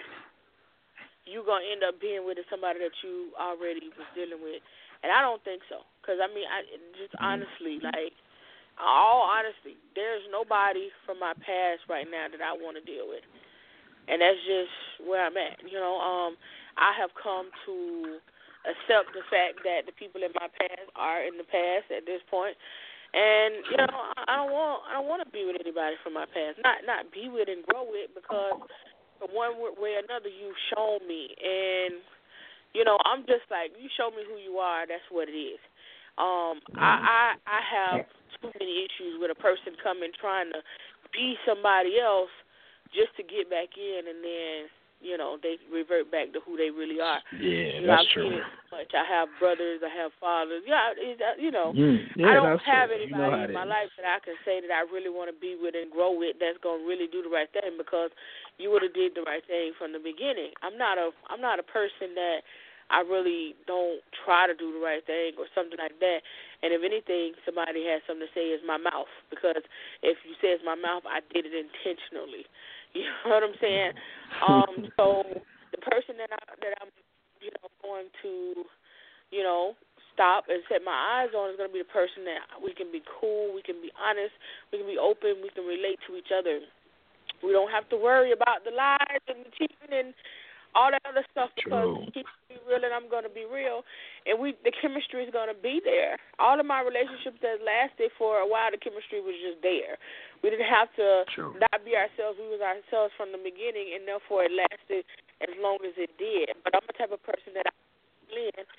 you're going to end up being with is somebody that you already was dealing with. And I don't think so. Because, I mean, I just honestly, like, all honesty, there's nobody from my past right now that I want to deal with. And that's just where I'm at. You know, um, I have come to accept the fact that the people in my past are in the past at this point. And, you know, I don't want I don't want to be with anybody from my past. Not not be with and grow with, because from one way or another you've shown me. And, you know, I'm just like, you show me who you are, that's what it is. Um, I, I I have too many issues with a person coming trying to be somebody else just to get back in, and then, you know, they revert back to who they really are. Yeah, you know, that's I've true. seen it so much. I have brothers, I have fathers. Yeah, it, you know, mm, yeah, I don't have true. anybody you know in my life that I can say that I really want to be with and grow with that's going to really do the right thing, because you would have did the right thing from the beginning. I'm not a I'm not a person that I really don't try to do the right thing or something like that. And if anything, somebody has something to say, is my mouth, because if you say it's my mouth, I did it intentionally. You know what I'm saying? Um, so the person that I that I'm, you know, going to, you know, stop and set my eyes on is going to be the person that we can be cool, we can be honest, we can be open, we can relate to each other. We don't have to worry about the lies and the cheating and all that other stuff, because he's going to be real and I'm going to be real, and we the chemistry is going to be there. All of my relationships that lasted for a while, the chemistry was just there. We didn't have to True. not be ourselves. We was ourselves from the beginning, and therefore it lasted as long as it did. But I'm the type of person that I in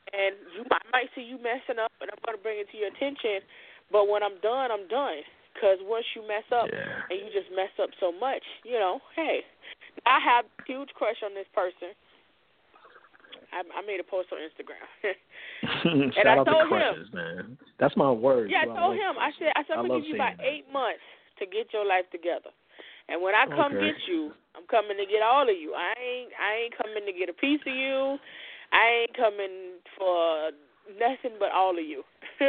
And you I might see you messing up, and I'm going to bring it to your attention. But when I'm done, I'm done. Because once you mess up yeah. and you just mess up so much, you know, hey, I have a huge crush on this person. I, I made a post on Instagram. and Shout I out told to crushes, him, man. That's my word. Yeah, I told like him. I said, I said, I'm going to give you about that. eight months to get your life together. And when I come okay. get you, I'm coming to get all of you. I ain't I ain't coming to get a piece of you. I ain't coming for nothing but all of you.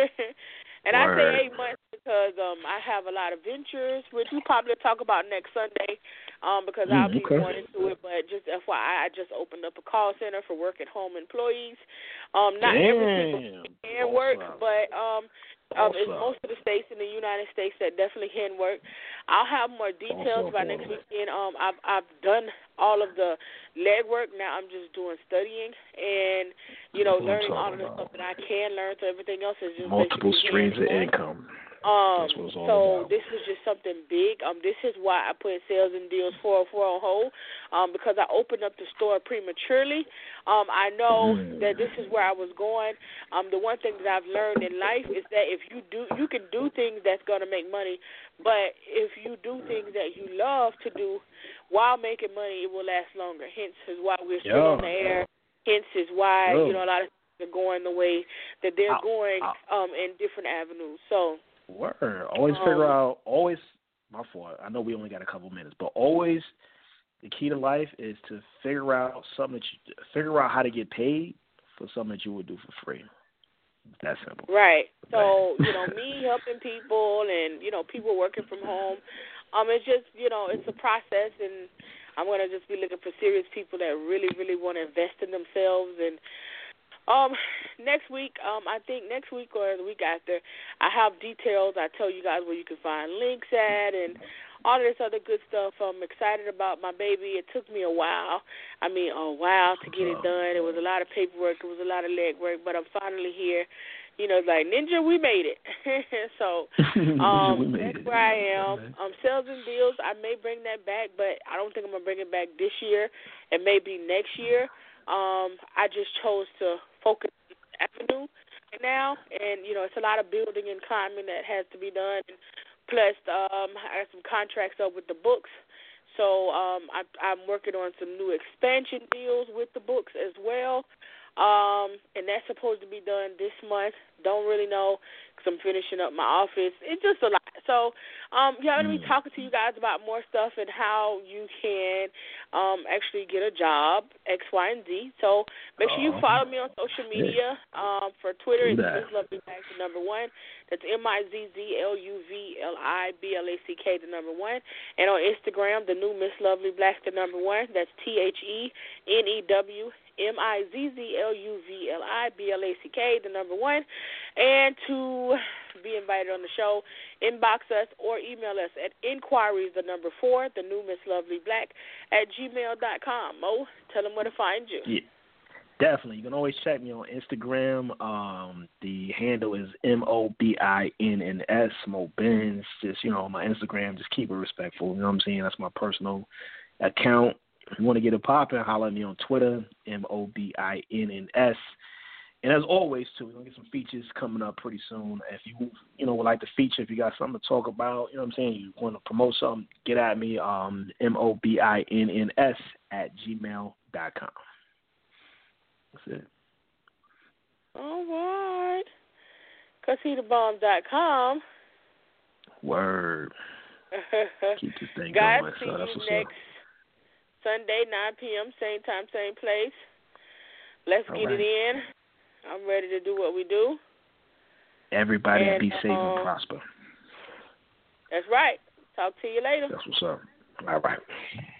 And Word. I say eight months because um, I have a lot of ventures, which we probably talk about next Sunday um, because mm, I'll be okay. going into it. But just F Y I, I just opened up a call center for work-at-home employees. Um, not Damn. every single can work, awesome. but um, um, awesome. it's most of the states in the United States that definitely can work. I'll have more details awesome. by next weekend. Um, I've I've done all of the legwork. Now I'm just doing studying and you know learning all of the stuff that I can learn. So everything else is just multiple streams of going. income. Um, That's what it's all so about. this was just something big. Um, this is why I put Sales and Deals four oh four on hold. Um, because I opened up the store prematurely. Um, I know mm. that this is where I was going. Um, the one thing that I've learned in life is that if you do, you can do things that's gonna make money. But if you do things that you love to do while making money, it will last longer. Hence is why we're still yeah. on the air. Hence is why yeah. you know a lot of things are going the way that they're I, going I, um, in different avenues. So. Word. Always um, figure out, always, my fault, I know we only got a couple minutes, but always the key to life is to figure out something that you, figure out how to get paid for something that you would do for free. That simple. Right. So, you know, me helping people and, you know, people working from home, um, it's just, you know, it's a process, and I'm going to just be looking for serious people that really, really want to invest in themselves. And Um, next week, um, I think next week or the week after, I have details. I tell you guys where you can find links at and all of this other good stuff. I'm excited about my baby. It took me a while. I mean, a while to get it done. It was a lot of paperwork. It was a lot of legwork, but I'm finally here. You know, like, Ninja, we made it. so um, made that's it. where I am. Um, Sales and Deals, I may bring that back, but I don't think I'm going to bring it back this year. It may be next year. Um, I just chose to focus on this avenue right now, and, you know, it's a lot of building and climbing that has to be done. And plus, um, I got some contracts up with the books, so um, I, I'm working on some new expansion deals with the books as well, um, and that's supposed to be done this month. Don't really know because I'm finishing up my office. It's just a lot. So, um, yeah, I'm going to be talking to you guys about more stuff and how you can um, actually get a job, X, Y, and Z. So make sure you follow me on social media. Um, for Twitter, it's Miss Lovely Black, the number one. That's M I Z Z L U V L I B L A C K, the number one. And on Instagram, the new Miss Lovely Black, the number one. That's T H E N E W M I Z Z L U V L I B L A C K, the number one. And to be invited on the show, inbox us or email us at inquiries, the number four, the new Miss Lovely Black, at gmail dot com. Mo, tell them where to find you. Yeah, definitely. You can always check me on Instagram. Um, the handle is M O B I N N S, Mo Benz. Just, you know, on my Instagram, just keep it respectful. You know what I'm saying? That's my personal account. If you want to get it popping, holler at me on Twitter, M O B I N N S. And as always, too, we're going to get some features coming up pretty soon. If you, you know, would like to feature, if you got something to talk about, you know what I'm saying, you want to promote something, get at me, um, M O B I N N S at gmail dot com. That's it. All right. Casita Bomb dot com. Word. Keep this thing Guys, going. see So that's you what's next up. Sunday, nine p.m., same time, same place. Let's All get right. it in. I'm ready to do what we do. Everybody and, be safe um, and prosper. That's right. Talk to you later. That's what's up. All right.